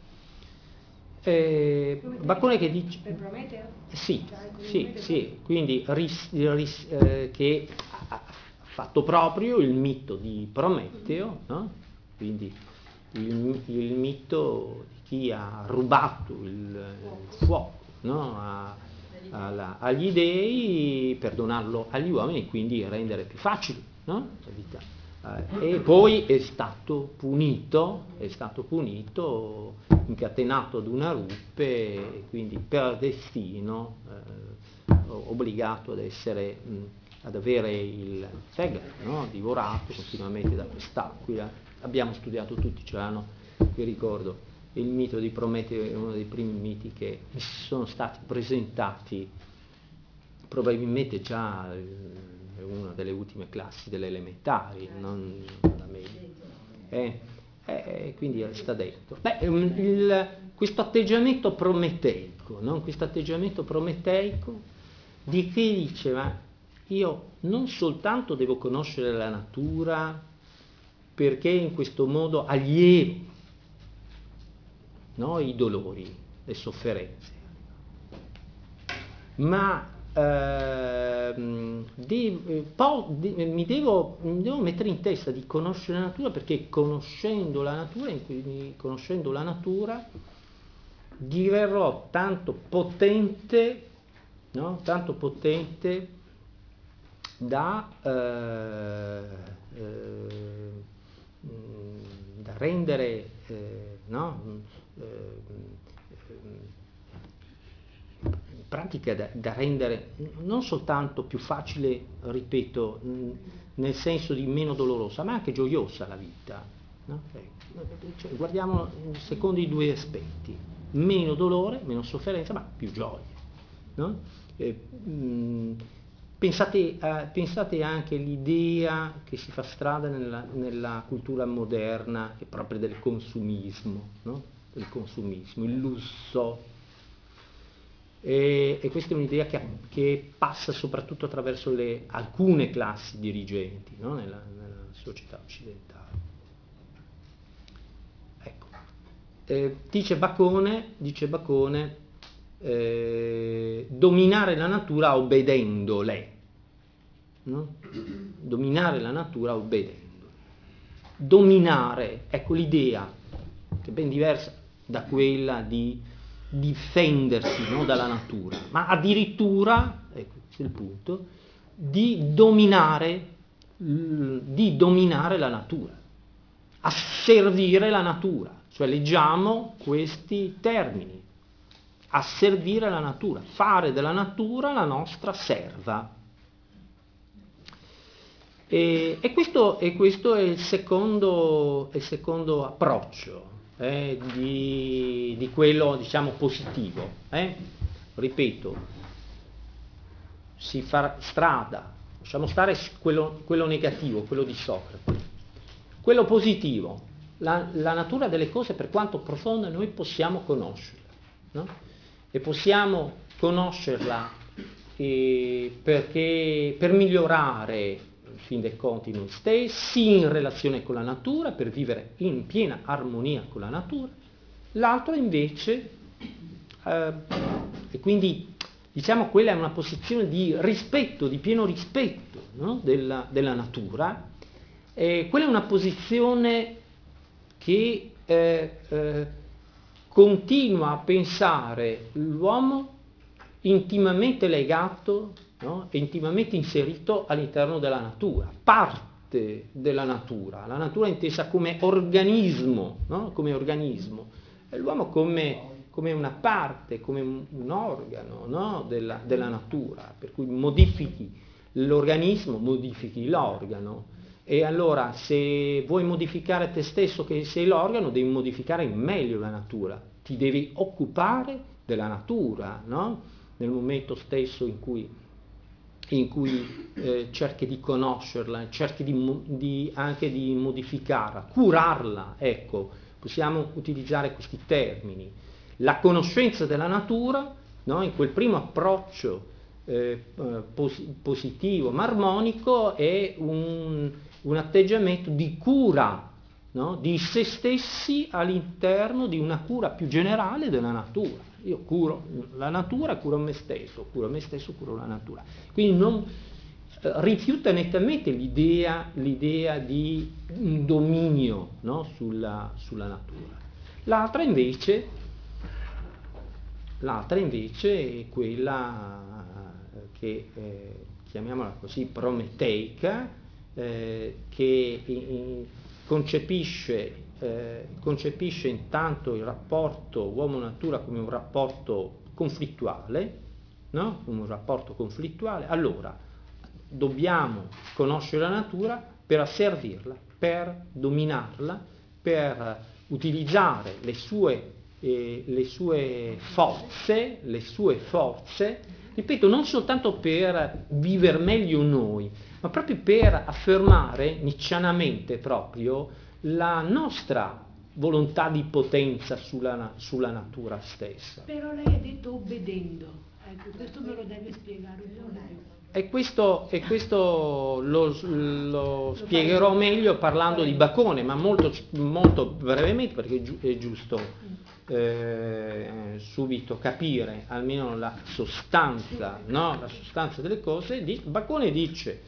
Eh, Bacone che dice... Per Prometeo? Sì, sì, sì, quindi ris, ris, eh, che ha fatto proprio il mito di Prometeo, no? Quindi il, il mito di chi ha rubato il, il fuoco, no? a, alla, agli dei per donarlo agli uomini e quindi rendere più facile, no? La vita. Eh, e poi è stato punito, è stato punito, incatenato ad una rupe e quindi per destino eh, obbligato ad essere mh, ad avere il fegato, no? Divorato continuamente da quest'aquila. Abbiamo studiato tutti, ce l'hanno, vi ricordo, il mito di Prometeo è uno dei primi miti che mi sono stati presentati probabilmente già in una delle ultime classi delle elementari, non da media. Eh, eh, quindi resta detto. Beh, il, questo atteggiamento prometeico, no? Questo atteggiamento prometeico di chi dice, ma io non soltanto devo conoscere la natura perché in questo modo allievo, no? I dolori, le sofferenze, ma ehm, de- po- de- mi, devo, mi devo mettere in testa di conoscere la natura, perché conoscendo la natura, in cui, conoscendo la natura diverrò tanto potente, no? Tanto potente da, eh, eh, da rendere eh, no? eh, in pratica da, da rendere non soltanto più facile, ripeto, nel senso di meno dolorosa, ma anche gioiosa la vita, no? Cioè, guardiamo secondo i due aspetti: meno dolore, meno sofferenza, ma più gioia, no? eh, mh, pensate, a, pensate anche all'idea che si fa strada nella, nella cultura moderna, che è proprio del consumismo, no? Del consumismo, il lusso. E, e questa è un'idea che, che passa soprattutto attraverso le, alcune classi dirigenti, no? nella, nella società occidentale. Ecco. Eh, dice Bacone, dice Bacone eh, dominare la natura obbedendole, no? Dominare la natura obbedendole. Dominare, ecco l'idea, che è ben diversa da quella di difendersi, no, dalla natura, ma addirittura, ecco questo è il punto, di dominare, di dominare la natura, asservire la natura, cioè leggiamo questi termini: asservire la natura, fare della natura la nostra serva. E, e, questo, e questo è il secondo, il secondo approccio eh, di, di quello, diciamo, positivo. Eh? Ripeto, si fa strada, lasciamo stare quello, quello negativo, quello di Socrate. Quello positivo, la, la natura delle cose, per quanto profonda, noi possiamo conoscerla, no? E possiamo conoscerla eh, perché, per migliorare in fin dei conti noi stessi in relazione con la natura, per vivere in piena armonia con la natura. L'altro invece, eh, e quindi diciamo quella è una posizione di rispetto, di pieno rispetto, no? della, della natura. Eh, quella è una posizione che eh, eh, continua a pensare l'uomo intimamente legato, no? E intimamente inserito all'interno della natura, parte della natura, la natura intesa come organismo, no? Come organismo, e l'uomo come, come una parte, come un, un organo, no? della, della natura, per cui modifichi l'organismo, modifichi l'organo. E allora se vuoi modificare te stesso che sei l'organo, devi modificare in meglio la natura, ti devi occupare della natura, no? Nel momento stesso in cui, in cui eh, cerchi di conoscerla, cerchi di, di, anche di modificarla, curarla, ecco, possiamo utilizzare questi termini. La conoscenza della natura, no? In quel primo approccio eh, pos- positivo ma armonico è un, un atteggiamento di cura, no? Di se stessi all'interno di una cura più generale della natura. Io curo la natura, curo me stesso, curo me stesso, curo la natura. Quindi non eh, rifiuta nettamente l'idea, l'idea di un dominio, no? sulla, sulla natura. L'altra invece, l'altra invece è quella che eh, chiamiamola così prometeica, eh, che in, concepisce Eh, concepisce intanto il rapporto uomo-natura come un rapporto conflittuale, no? Come un rapporto conflittuale. Allora, dobbiamo conoscere la natura per asservirla, per dominarla, per utilizzare le sue, eh, le sue forze, le sue forze, ripeto, non soltanto per vivere meglio noi, ma proprio per affermare nietzscheanamente proprio la nostra volontà di potenza sulla, sulla natura stessa. Però lei ha detto obbedendo, ecco, questo me lo deve spiegare un po' lei. E questo, e questo lo, lo spiegherò meglio parlando di Bacone, ma molto, molto brevemente, perché è, giu, è giusto eh, subito capire almeno la sostanza, no? La sostanza delle cose. Bacone dice: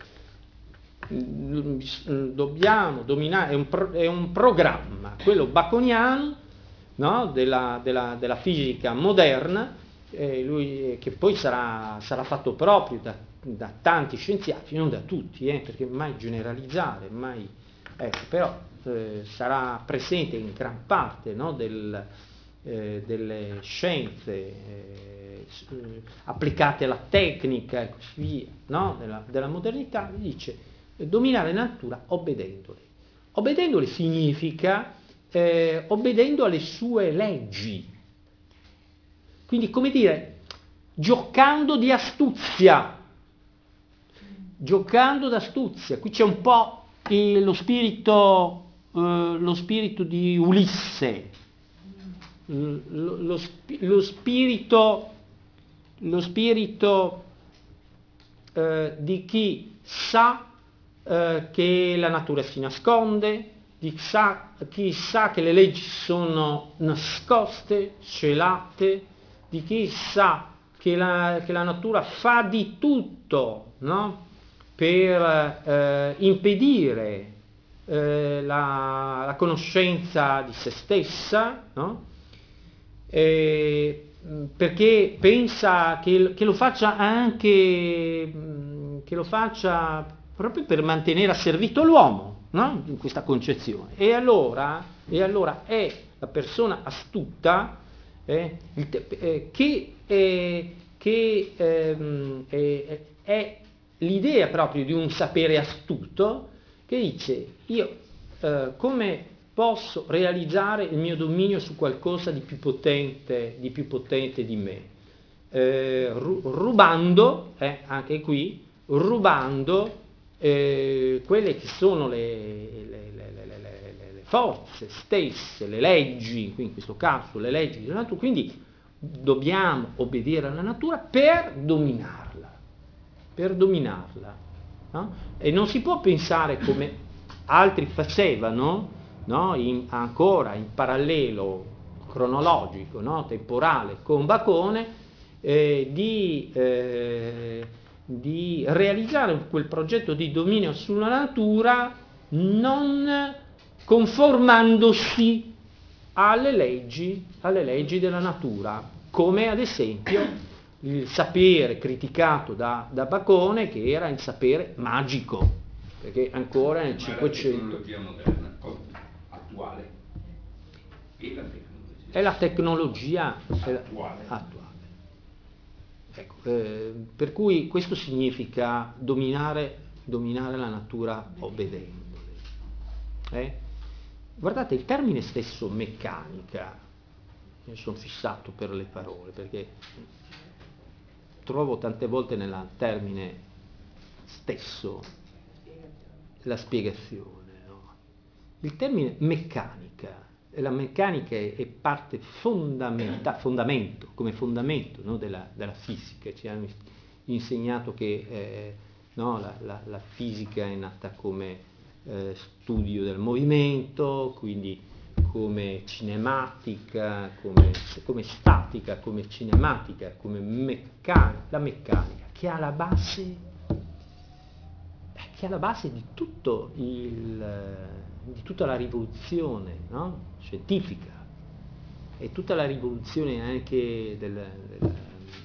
dobbiamo dominare, è un, pro, è un programma, quello baconiano, no? della, della, della fisica moderna, eh, lui, che poi sarà, sarà fatto proprio da da tanti scienziati, non da tutti, eh, perché mai generalizzare, mai, ecco, però eh, sarà presente in gran parte, no, del, eh, delle scienze eh, applicate alla tecnica e così via, no, della, della modernità. Dice eh, dominare la natura obbedendole. Obbedendole significa eh, obbedendo alle sue leggi, quindi come dire, giocando di astuzia. Giocando d'astuzia, qui c'è un po' il, lo spirito, eh, lo spirito di Ulisse, lo, lo, lo spirito, lo spirito eh, di chi sa eh, che la natura si nasconde, di sa, chi sa che le leggi sono nascoste, celate, di chi sa che la, che la natura fa di tutto, no? per eh, impedire eh, la, la conoscenza di se stessa, no? eh, perché pensa che, che lo faccia anche, che lo faccia proprio per mantenere asservito l'uomo, no? In questa concezione. E allora, e allora è la persona astuta eh, eh, che, eh, che ehm, è, è l'idea proprio di un sapere astuto che dice: io eh, come posso realizzare il mio dominio su qualcosa di più potente di, più potente di me? Eh, rubando, eh, anche qui, rubando eh, quelle che sono le, le, le, le, le, le forze stesse, le leggi, in questo caso le leggi della natura, quindi dobbiamo obbedire alla natura per dominarla. per dominarla, no? E non si può pensare come altri facevano, no? in, ancora in parallelo cronologico, no? temporale con Bacone, eh, di, eh, di realizzare quel progetto di dominio sulla natura non conformandosi alle leggi, alle leggi della natura, come ad esempio il sapere criticato da, da Bacone, che era il sapere magico, perché ancora nel Cinquecento... La tecnologia moderna, attuale, e la tecnologia, è la tecnologia attuale. attuale. Ecco, eh, per cui questo significa dominare, dominare la natura obbedendole. Eh? Guardate, il termine stesso meccanica, io sono fissato per le parole, perché trovo tante volte nel termine stesso la spiegazione, no? Il termine meccanica, la meccanica è parte fondamentale, fondamento, come fondamento, no? della, della fisica. Ci hanno insegnato che eh, no? la, la, la fisica è nata come eh, studio del movimento, quindi come cinematica, come, come statica, come cinematica, come meccanica, la meccanica, che ha la base, che ha la base di, tutto il, di tutta la rivoluzione, no? scientifica, e tutta la rivoluzione anche del, del,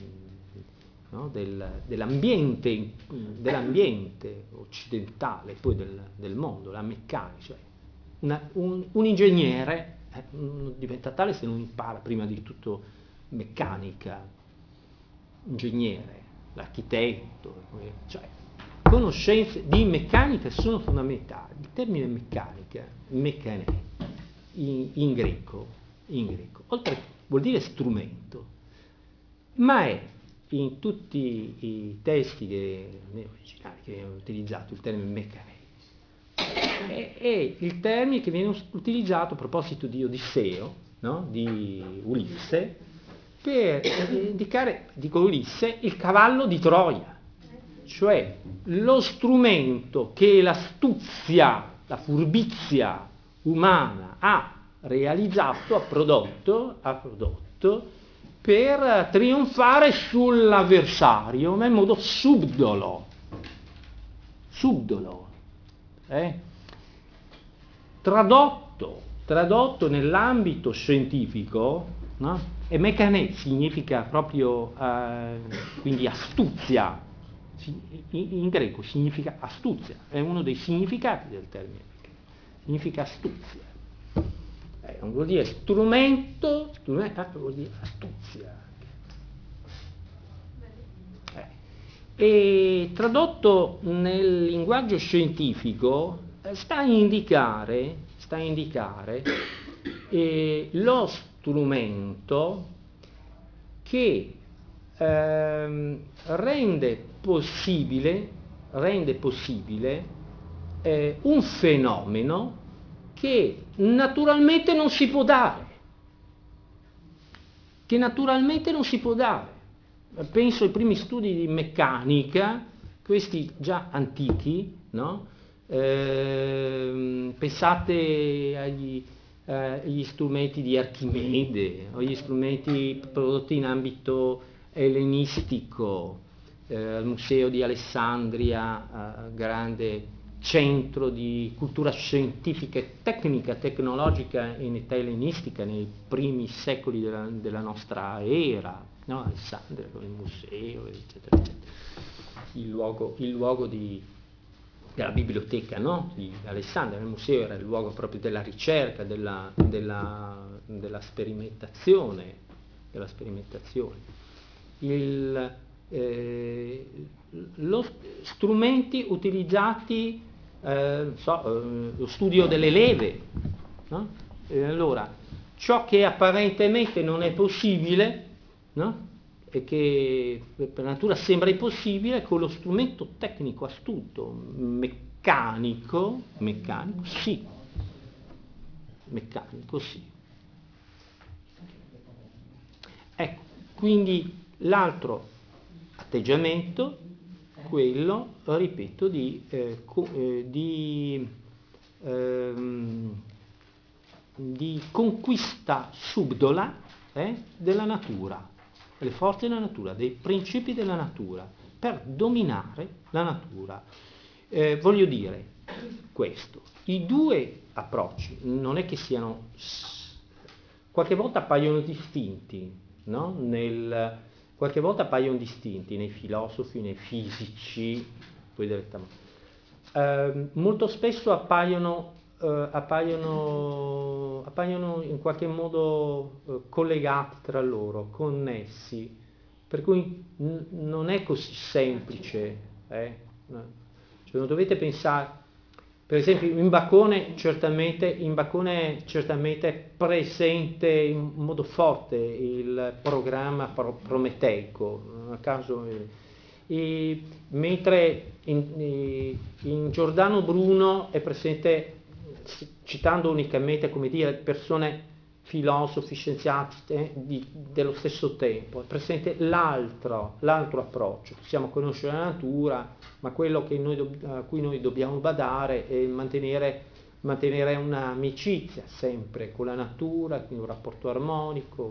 no? del, dell'ambiente, dell'ambiente occidentale, poi del, del mondo, la meccanica. Cioè, Una, un, un ingegnere eh, non diventa tale se non impara prima di tutto meccanica, ingegnere, l'architetto, cioè conoscenze di meccanica sono fondamentali. Il termine meccanica, meccanè, in, in greco, in greco, oltre vuol dire strumento, ma è in tutti i testi che, originali che hanno utilizzato il termine meccanè, è, è il termine che viene utilizzato a proposito di Odisseo, no? Di Ulisse, per indicare, dico Ulisse, il cavallo di Troia, cioè lo strumento che l'astuzia, la furbizia umana ha realizzato, ha prodotto, ha prodotto per trionfare sull'avversario, ma in modo subdolo, subdolo, eh? tradotto, tradotto nell'ambito scientifico, no? E meccanè significa proprio, eh, quindi astuzia, in, in greco significa astuzia, è uno dei significati del termine, significa astuzia. Eh, non vuol dire strumento, strumento vuol dire astuzia. Eh. E tradotto nel linguaggio scientifico eh, sta a indicare, sta a indicare eh, lo strumento che ehm, rende possibile, rende possibile eh, un fenomeno che naturalmente non si può dare, che naturalmente non si può dare. Penso ai primi studi di meccanica, questi già antichi, no? Eh, pensate agli, eh, agli strumenti di Archimede, o agli strumenti prodotti in ambito ellenistico, eh, al Museo di Alessandria, eh, grande centro di cultura scientifica e tecnica, tecnologica in età ellenistica nei primi secoli della, della nostra era, no? Alessandria con il museo, eccetera, eccetera. Il luogo, il luogo di, della biblioteca, no? Di Alessandria, il museo era il luogo proprio della ricerca, della, della, della sperimentazione, della sperimentazione. Il, eh, lo strumenti utilizzati, eh, so, eh, lo studio delle leve, no? E allora ciò che apparentemente non è possibile, no? E che per natura sembra impossibile, con lo strumento tecnico astuto, meccanico, meccanico sì, meccanico sì. Ecco, quindi l'altro atteggiamento, quello, ripeto, di, eh, co- eh, di, ehm, di conquista subdola eh, della natura, delle forze della natura, dei principi della natura, per dominare la natura. Eh, voglio dire questo, i due approcci non è che siano, qualche volta appaiono distinti, no? Nel, qualche volta appaiono distinti nei filosofi, nei fisici, poi direttamente. Eh, molto spesso appaiono, eh, appaiono, appaiono in qualche modo eh, collegati tra loro, connessi, per cui n- non è così semplice. Eh? Cioè non dovete pensare, per esempio in Bacone certamente, in Bacone certamente è presente in modo forte il programma pro- prometeico, a caso, eh, e, mentre in, in Giordano Bruno è presente, citando unicamente, come dire, persone, filosofi, scienziati eh, di, dello stesso tempo, è presente l'altro, l'altro approccio. Possiamo conoscere la natura, ma quello che noi dobb- a cui noi dobbiamo badare è mantenere, mantenere un'amicizia sempre con la natura, quindi un rapporto armonico.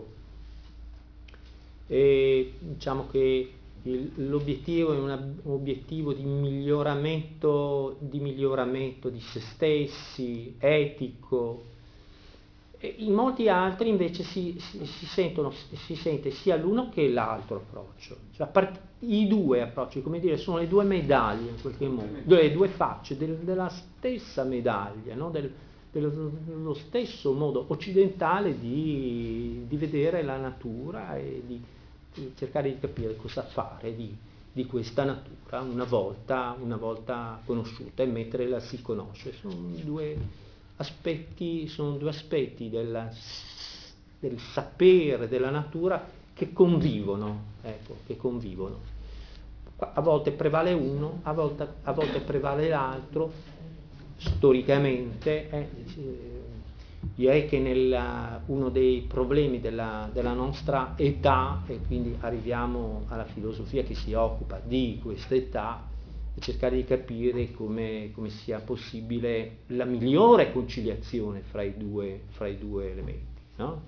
E diciamo che il, l'obiettivo è una, un obiettivo di miglioramento, di miglioramento di se stessi, etico. E in molti altri invece si, si, si, sentono, si sente sia l'uno che l'altro approccio, cioè part- i due approcci, come dire, sono le due medaglie in qualche modo, le due facce del, della stessa medaglia, no? del, dello, dello stesso modo occidentale di, di vedere la natura e di, di cercare di capire cosa fare, di, di questa natura una volta, una volta conosciuta, e mentre la si conosce. Sono due aspetti, sono due aspetti della, del sapere della natura che convivono, ecco, che convivono. A volte prevale uno, a volte, a volte prevale l'altro. Storicamente eh, direi che nella, uno dei problemi della, della nostra età, e quindi arriviamo alla filosofia che si occupa di questa età, è cercare di capire come, come sia possibile la migliore conciliazione fra i due, fra i due elementi, no?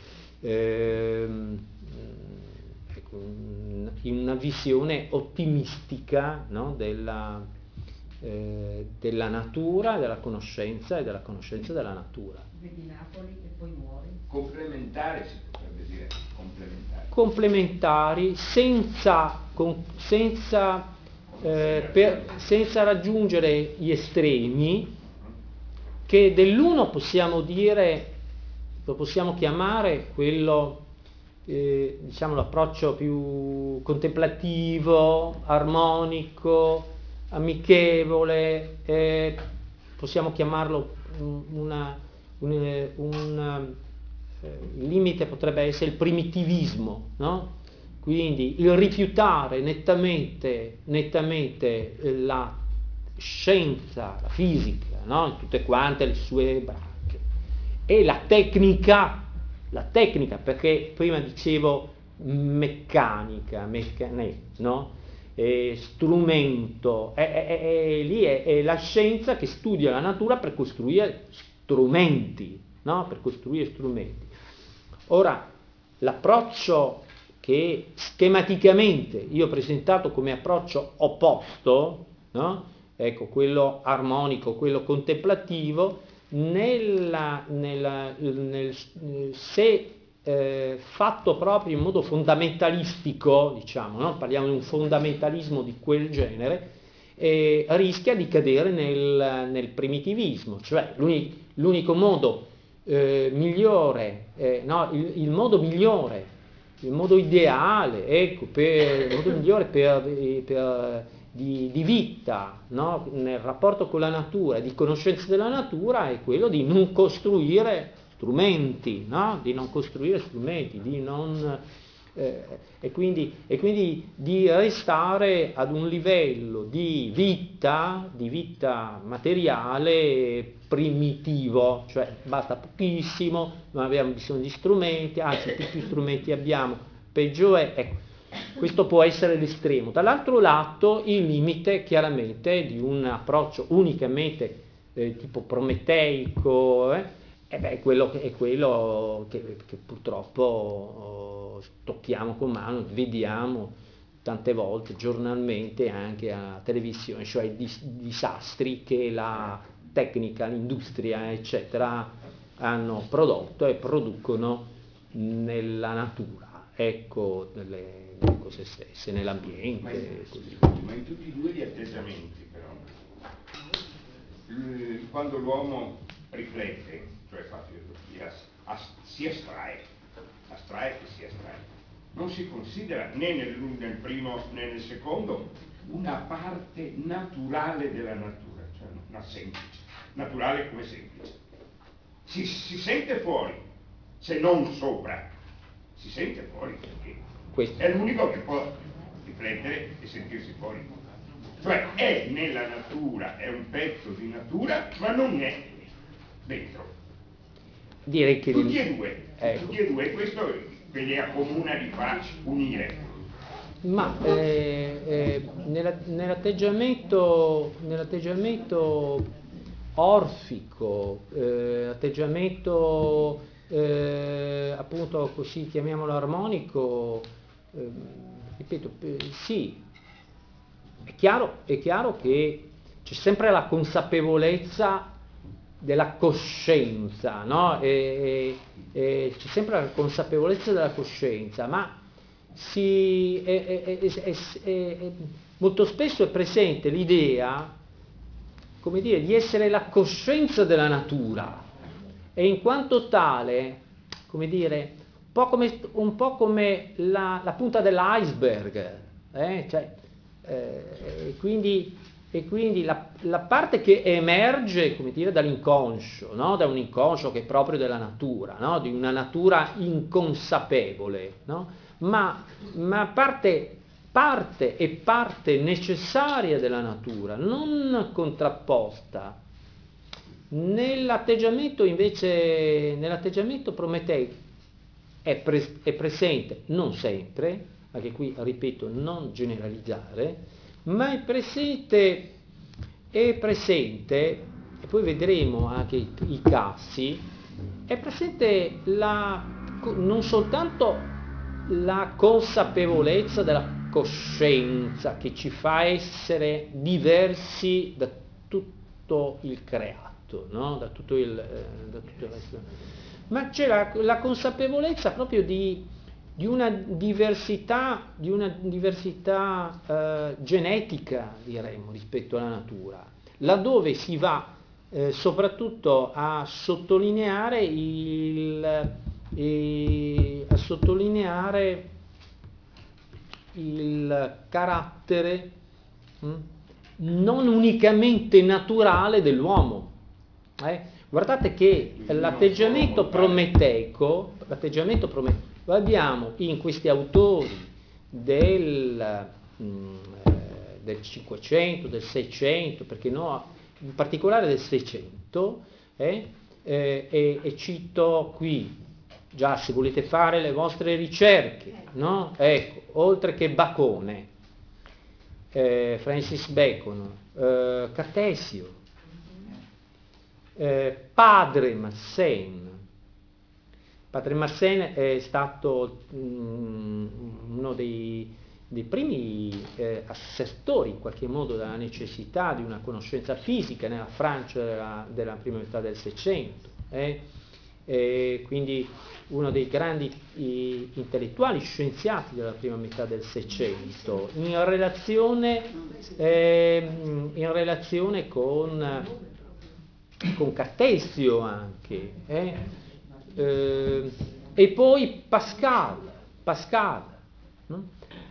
Ehm, ecco, in una visione ottimistica, no? della, eh, della natura, della conoscenza e della conoscenza della natura. Vedi Napoli e poi muori. Complementari, si potrebbe dire, complementari. Complementari, senza, con, senza, eh, per, senza raggiungere gli estremi, che dell'uno possiamo dire, lo possiamo chiamare quello, eh, diciamo, l'approccio più contemplativo, armonico, amichevole, eh, possiamo chiamarlo una, un, un eh, il limite potrebbe essere il primitivismo, no? Quindi il rifiutare nettamente, nettamente la scienza, la fisica, no? In tutte quante le sue branche, e la tecnica, la tecnica, perché prima dicevo meccanica, meccané, no? E strumento, è, è, è, è, lì è, è la scienza che studia la natura per costruire strumenti, no? Per costruire strumenti. Ora, l'approccio che schematicamente io ho presentato come approccio opposto, no? Ecco, quello armonico, quello contemplativo, nella, nella, nel, se eh, fatto proprio in modo fondamentalistico, diciamo, no? Parliamo di un fondamentalismo di quel genere, eh, rischia di cadere nel, nel primitivismo, cioè l'unico modo eh, migliore, eh, no? il, il modo migliore, il modo ideale, ecco, per, il modo migliore per, per Di, di vita, no? Nel rapporto con la natura, di conoscenza della natura, è quello di non costruire strumenti, no? Di non costruire strumenti, di non, eh, e, quindi, e quindi di restare ad un livello di vita, di vita materiale primitivo, cioè basta pochissimo, non abbiamo bisogno di strumenti, anzi più, più strumenti abbiamo, peggio è, ecco. Questo può essere l'estremo. Dall'altro lato il limite chiaramente di un approccio unicamente eh, tipo prometeico eh, eh beh, quello che, è quello che, che purtroppo oh, tocchiamo con mano, vediamo tante volte giornalmente anche a televisione, cioè i dis- disastri che la tecnica, l'industria eccetera hanno prodotto e producono nella natura, ecco, nelle le cose stesse, nell'ambiente. Ma in, così. ma in tutti e due gli atteggiamenti però, quando l'uomo riflette, cioè fa filosofia, si astrae, astrae che si astrae, non si considera né nel, nel primo né nel secondo una parte naturale della natura, cioè una semplice, naturale come semplice. Si, si sente fuori, se non sopra, si sente fuori perché Questo. è l'unico che può riflettere e sentirsi fuori. Cioè è nella natura, è un pezzo di natura, ma non è dentro. Direi che tutti e due, ecco. tutti e due, questo l'idea comune li fa unire. Ma eh, eh, nella, nell'atteggiamento, nell'atteggiamento orfico, eh, atteggiamento eh, appunto così chiamiamolo armonico, eh, ripeto, eh, sì, è chiaro, è chiaro che c'è sempre la consapevolezza della coscienza, no? E, e, e c'è sempre la consapevolezza della coscienza, ma si, è, è, è, è, molto spesso è presente l'idea, come dire, di essere la coscienza della natura, e in quanto tale, come dire, un po' come, un po' come la, la punta dell'iceberg, eh? Cioè, eh, quindi, e quindi la, la parte che emerge, come dire, dall'inconscio, no? Da un inconscio che è proprio della natura, no? Di una natura inconsapevole, no? ma, ma parte, parte e parte necessaria della natura, non contrapposta. Nell'atteggiamento invece, nell'atteggiamento prometeico è, pres- è presente, non sempre, anche qui ripeto, non generalizzare, ma è presente, è presente, e poi vedremo anche i, i casi, è presente la, non soltanto la consapevolezza della coscienza che ci fa essere diversi da tutto il creato, no? da, tutto il, eh, da tutto il resto, ma c'è la, la consapevolezza proprio di, di una diversità, di una diversità eh, genetica, diremmo, rispetto alla natura, laddove si va eh, soprattutto a sottolineare il, eh, a sottolineare il carattere mh, non unicamente naturale dell'uomo. Eh? Guardate che l'atteggiamento prometeico, l'atteggiamento prometeico, lo abbiamo in questi autori del, mh, del cinquecento, del seicento, perché no, in particolare del seicento, eh? Eh, e, e cito qui, già se volete fare le vostre ricerche, no? Ecco, oltre che Bacone, eh, Francis Bacon, eh, Cartesio, eh, Padre Mersenne. Padre Mersenne è stato um, uno dei, dei primi eh, assertori in qualche modo della necessità di una conoscenza fisica nella Francia della, della prima metà del Seicento. Eh? E quindi uno dei grandi i, intellettuali scienziati della prima metà del Seicento, in relazione, eh, in relazione con, con Cartesio anche, eh? Eh, e poi Pascal, Pascal, no?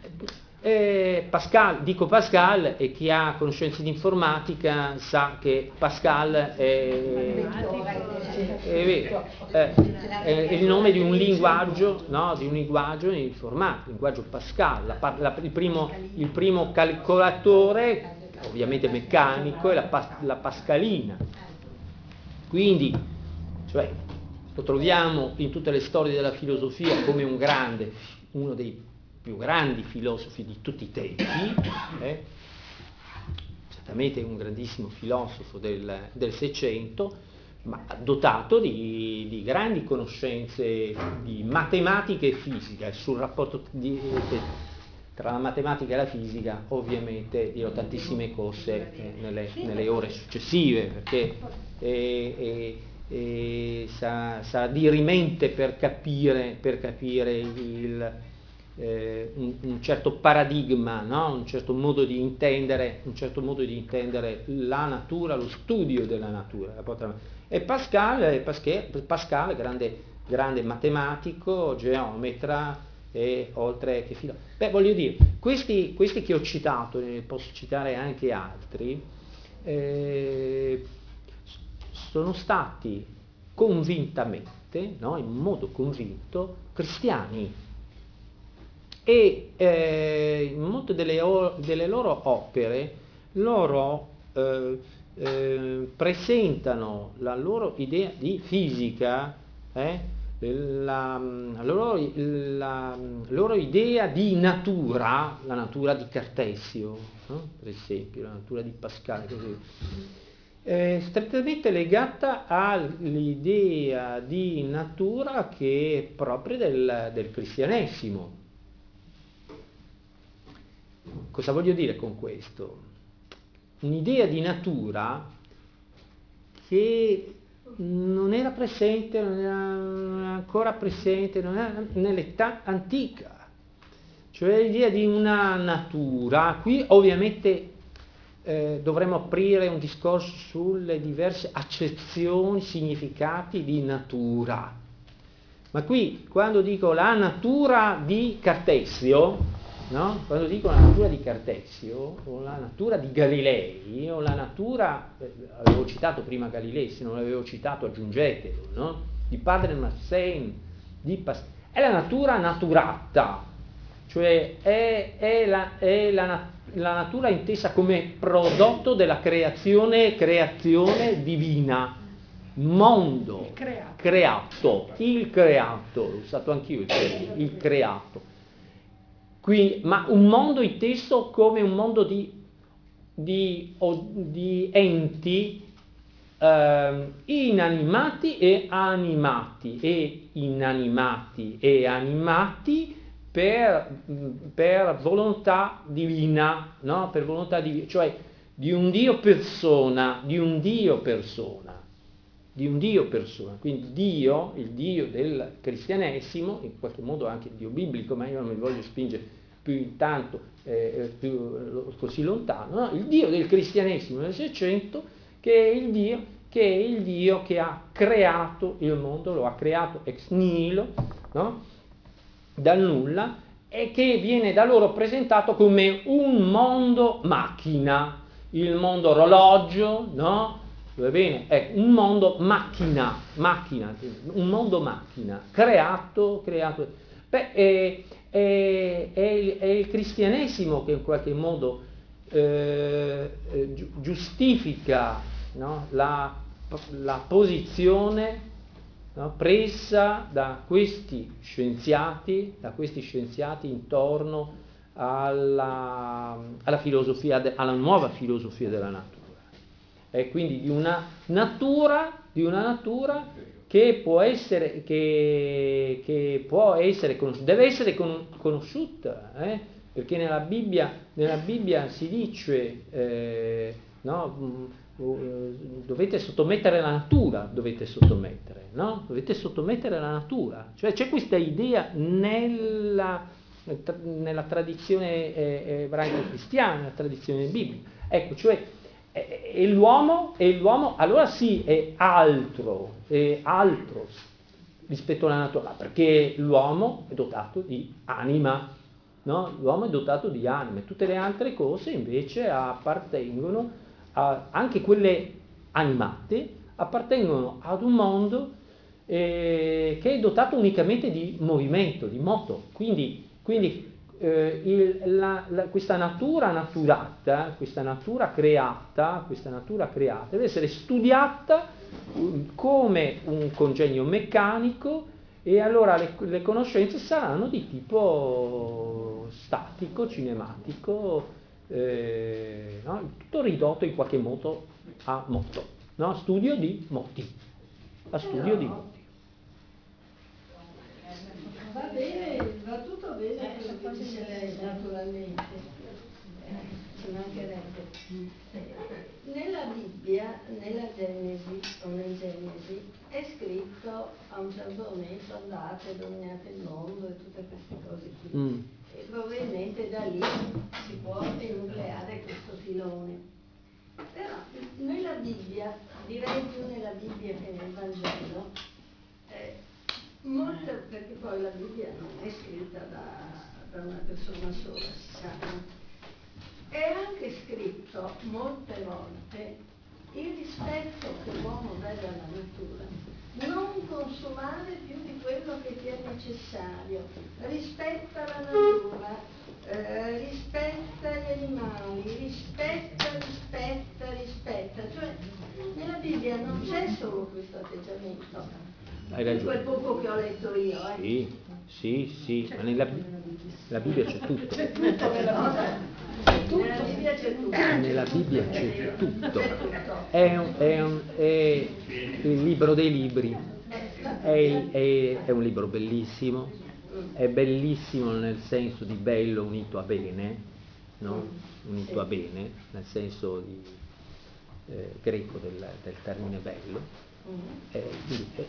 Eh, Pascal, dico Pascal, e chi ha conoscenze di informatica sa che Pascal è, è, vero, è, è il nome di un linguaggio, no? Di un linguaggio informatico, il linguaggio Pascal, la, la, il, primo, il primo calcolatore, ovviamente meccanico, è la, la pascalina. Quindi, cioè, lo troviamo in tutte le storie della filosofia come un grande, uno dei più grandi filosofi di tutti i tempi, eh? certamente un grandissimo filosofo del, del Seicento, ma dotato di, di grandi conoscenze di matematica e fisica. Sul rapporto di, tra la matematica e la fisica ovviamente dirò tantissime cose eh, nelle, nelle ore successive, perché eh, eh, eh, sarà, sarà dirimente per capire, per capire il Eh, un, un certo paradigma, no? un certo modo di intendere, un certo modo di intendere la natura, lo studio della natura. E Pascal, Pascal, Pascal grande, grande matematico, geometra e oltre che filosofo. Beh, voglio dire, questi, questi che ho citato, ne posso citare anche altri, eh, sono stati convintamente, no? in modo convinto, cristiani. E eh, in molte delle, delle loro opere loro eh, eh, presentano la loro idea di fisica, eh, la, la, loro, la loro idea di natura, la natura di Cartesio, no? per esempio, la natura di Pascal, così, è strettamente legata all'idea di natura che è propria del, del cristianesimo. Cosa voglio dire con questo? Un'idea di natura che non era presente, non era, non era ancora presente, non era nell'età antica, cioè l'idea di una natura. Qui ovviamente eh, dovremmo aprire un discorso sulle diverse accezioni, significati di natura. Ma qui, quando dico la natura di Cartesio, no? Quando dico la natura di Cartesio, o la natura di Galilei, o la natura, eh, avevo citato prima Galilei, se non l'avevo citato aggiungetelo, no? Di Padre Marseille, di Pasteur, è la natura naturata, cioè è, è, la, è la, la natura intesa come prodotto della creazione, creazione divina, mondo Il creato. creato, il creato, l'ho usato anch'io il termine, il creato. Qui, ma un mondo inteso come un mondo di, di, di enti eh, inanimati e animati, e inanimati e animati per, per volontà divina, no? Per volontà divina, cioè di un Dio persona, di un Dio persona, di un Dio persona. Quindi Dio, il Dio del cristianesimo, in qualche modo anche il Dio biblico, ma io non mi voglio spingere più in tanto, eh, più così lontano, no? Il Dio del cristianesimo del Seicento, che è il Dio che è il Dio che ha creato il mondo, lo ha creato ex nihilo, no? Dal nulla, e che viene da loro presentato come un mondo macchina, il mondo orologio, no? Va bene? È un mondo macchina, macchina, un mondo macchina, creato, creato. Beh, è, è, è, il, è il cristianesimo che in qualche modo eh, giustifica, no? la, la posizione, no? presa da questi scienziati, da questi scienziati intorno alla, alla filosofia, de, alla nuova filosofia della natura. E quindi di una natura, di una natura che può essere, che, che può essere conosciuta, deve essere conosciuta, eh? Perché nella Bibbia, nella Bibbia si dice, eh, no? Dovete sottomettere la natura, dovete sottomettere, no? Dovete sottomettere la natura, cioè c'è questa idea nella, nella tradizione ebraica cristiana, nella tradizione biblica, ecco, cioè e l'uomo, e l'uomo allora sì è altro, è altro rispetto alla natura, perché l'uomo è dotato di anima, no? L'uomo è dotato di anima, tutte le altre cose invece appartengono, a, anche quelle animate, appartengono ad un mondo eh, che è dotato unicamente di movimento, di moto, quindi, quindi Eh, il, la, la, questa natura naturata, questa natura creata, questa natura creata deve essere studiata um, come un congegno meccanico, e allora le, le conoscenze saranno di tipo statico, cinematico, eh, no? Tutto ridotto in qualche modo a moto, no? Studio di moti, a studio di moti. Va bene, va tutto bene quello che dice lei, naturalmente, ci mancherebbe. Nella Bibbia, nella Genesi o nel Genesi, è scritto a un certo momento andate, dominate il mondo e tutte queste cose qui. Mm. E probabilmente da lì si può enucleare questo filone. Però nella Bibbia, direi più nella Bibbia che nel Vangelo, eh, molte, perché poi la Bibbia non è scritta da, da una persona sola, si sa, è anche scritto molte volte il rispetto che l'uomo deve alla natura, non consumare più di quello che ti è necessario, rispetta la natura, eh, rispetta gli animali, rispetta, rispetta, rispetta, cioè nella Bibbia non c'è solo questo atteggiamento. Hai ragione. Quel poco che ho letto io, eh. Sì, sì, sì, ma nella la Bibbia c'è tutto. C'è tutto nella Bibbia. C'è tutto. Nella Bibbia c'è tutto. Nella Bibbia c'è tutto. È, un, è, un, è il libro dei libri. È, è, è un libro bellissimo. È bellissimo nel senso di bello unito a bene, no? Unito a bene, nel senso di, eh, greco del, del termine bello. Eh, quindi, eh,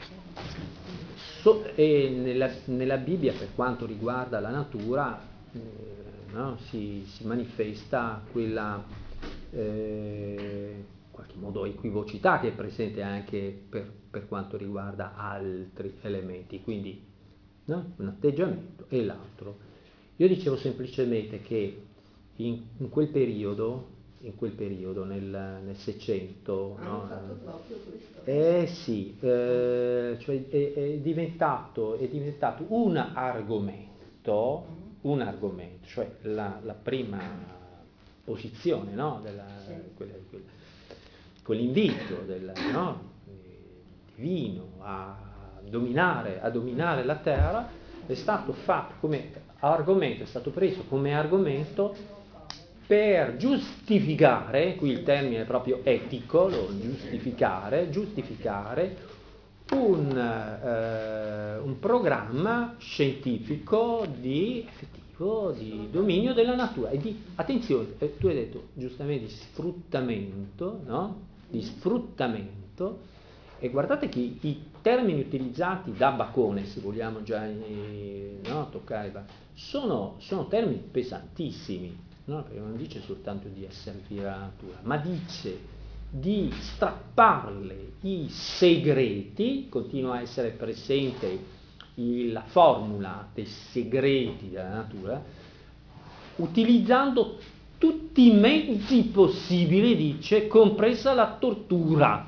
so, eh, nella, nella Bibbia, per quanto riguarda la natura, eh, no, si, si manifesta quella eh, in qualche modo equivocità che è presente anche per, per quanto riguarda altri elementi, quindi no, un atteggiamento e l'altro. Io dicevo semplicemente che in, in quel periodo, in quel periodo, nel, nel Seicento, Hanno no? fatto proprio questo. Eh sì, eh, cioè è, è, diventato, è diventato un argomento, un argomento, cioè la, la prima posizione, no? Della, Sì. quella, quella, quell'invito del, no? divino a dominare, a dominare la terra, è stato fatto come argomento, è stato preso come argomento per giustificare, qui il termine è proprio etico, lo giustificare, giustificare un, eh, un programma scientifico di effettivo di dominio della natura e di, attenzione, eh, tu hai detto giustamente di sfruttamento, no? Di sfruttamento, e guardate che i termini utilizzati da Bacone, se vogliamo già eh, no, toccare, sono, sono termini pesantissimi, no? Perché non dice soltanto di asservire la natura, ma dice di strapparle i segreti, continua a essere presente il, la formula dei segreti della natura, utilizzando tutti i mezzi possibili, dice, compresa la tortura.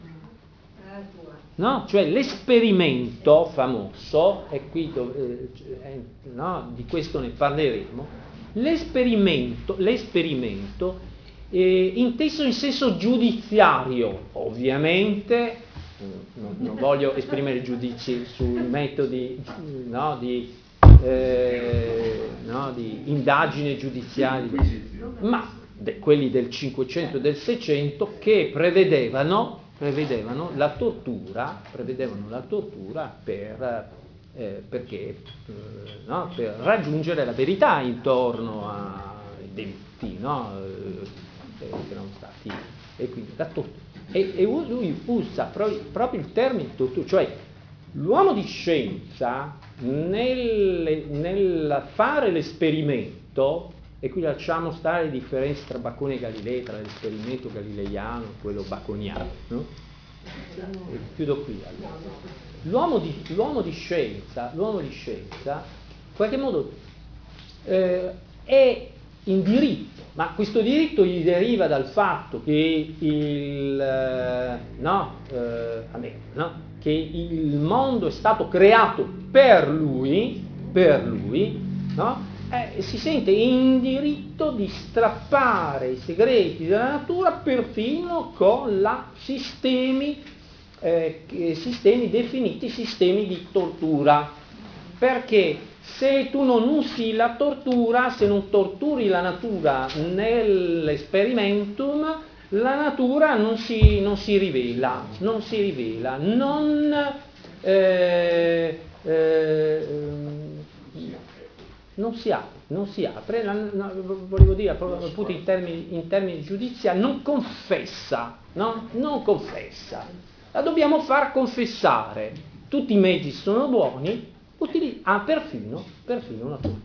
No? Cioè l'esperimento famoso, e qui dove, eh, no? Di questo ne parleremo, l'esperimento, l'esperimento eh, inteso in senso giudiziario, ovviamente, non, non voglio esprimere giudizi sui metodi, no? Di, eh, no? Di indagine giudiziaria, ma de, quelli del Cinquecento e del Seicento che prevedevano prevedevano la tortura, prevedevano la tortura per, eh, perché, eh, no? Per raggiungere la verità intorno ai delitti, no? eh, che erano stati, e quindi la tortura. E, e lui usa proprio, proprio il termine tortura, cioè l'uomo di scienza nel, nel fare l'esperimento. E qui lasciamo stare le differenze tra Bacone e Galilei, tra l'esperimento galileiano e quello baconiano, no? E chiudo qui. Allora. L'uomo, di, l'uomo di scienza, l'uomo di scienza, in qualche modo eh, è in diritto, ma questo diritto gli deriva dal fatto che il, eh, no, eh, vabbè, no, che il mondo è stato creato per lui, per lui, no? Eh, si sente in diritto di strappare i segreti della natura perfino con la sistemi, eh, sistemi definiti sistemi di tortura, perché se tu non usi la tortura, se non torturi la natura nell'esperimentum, la natura non si, non si rivela, non si rivela, non eh, eh, non si apre, non si apre, la, no, volevo dire appunto in termini, in termini giudiziari, non confessa, no? Non confessa, la dobbiamo far confessare, tutti i mezzi sono buoni, utili- ah, perfino, perfino una tortura.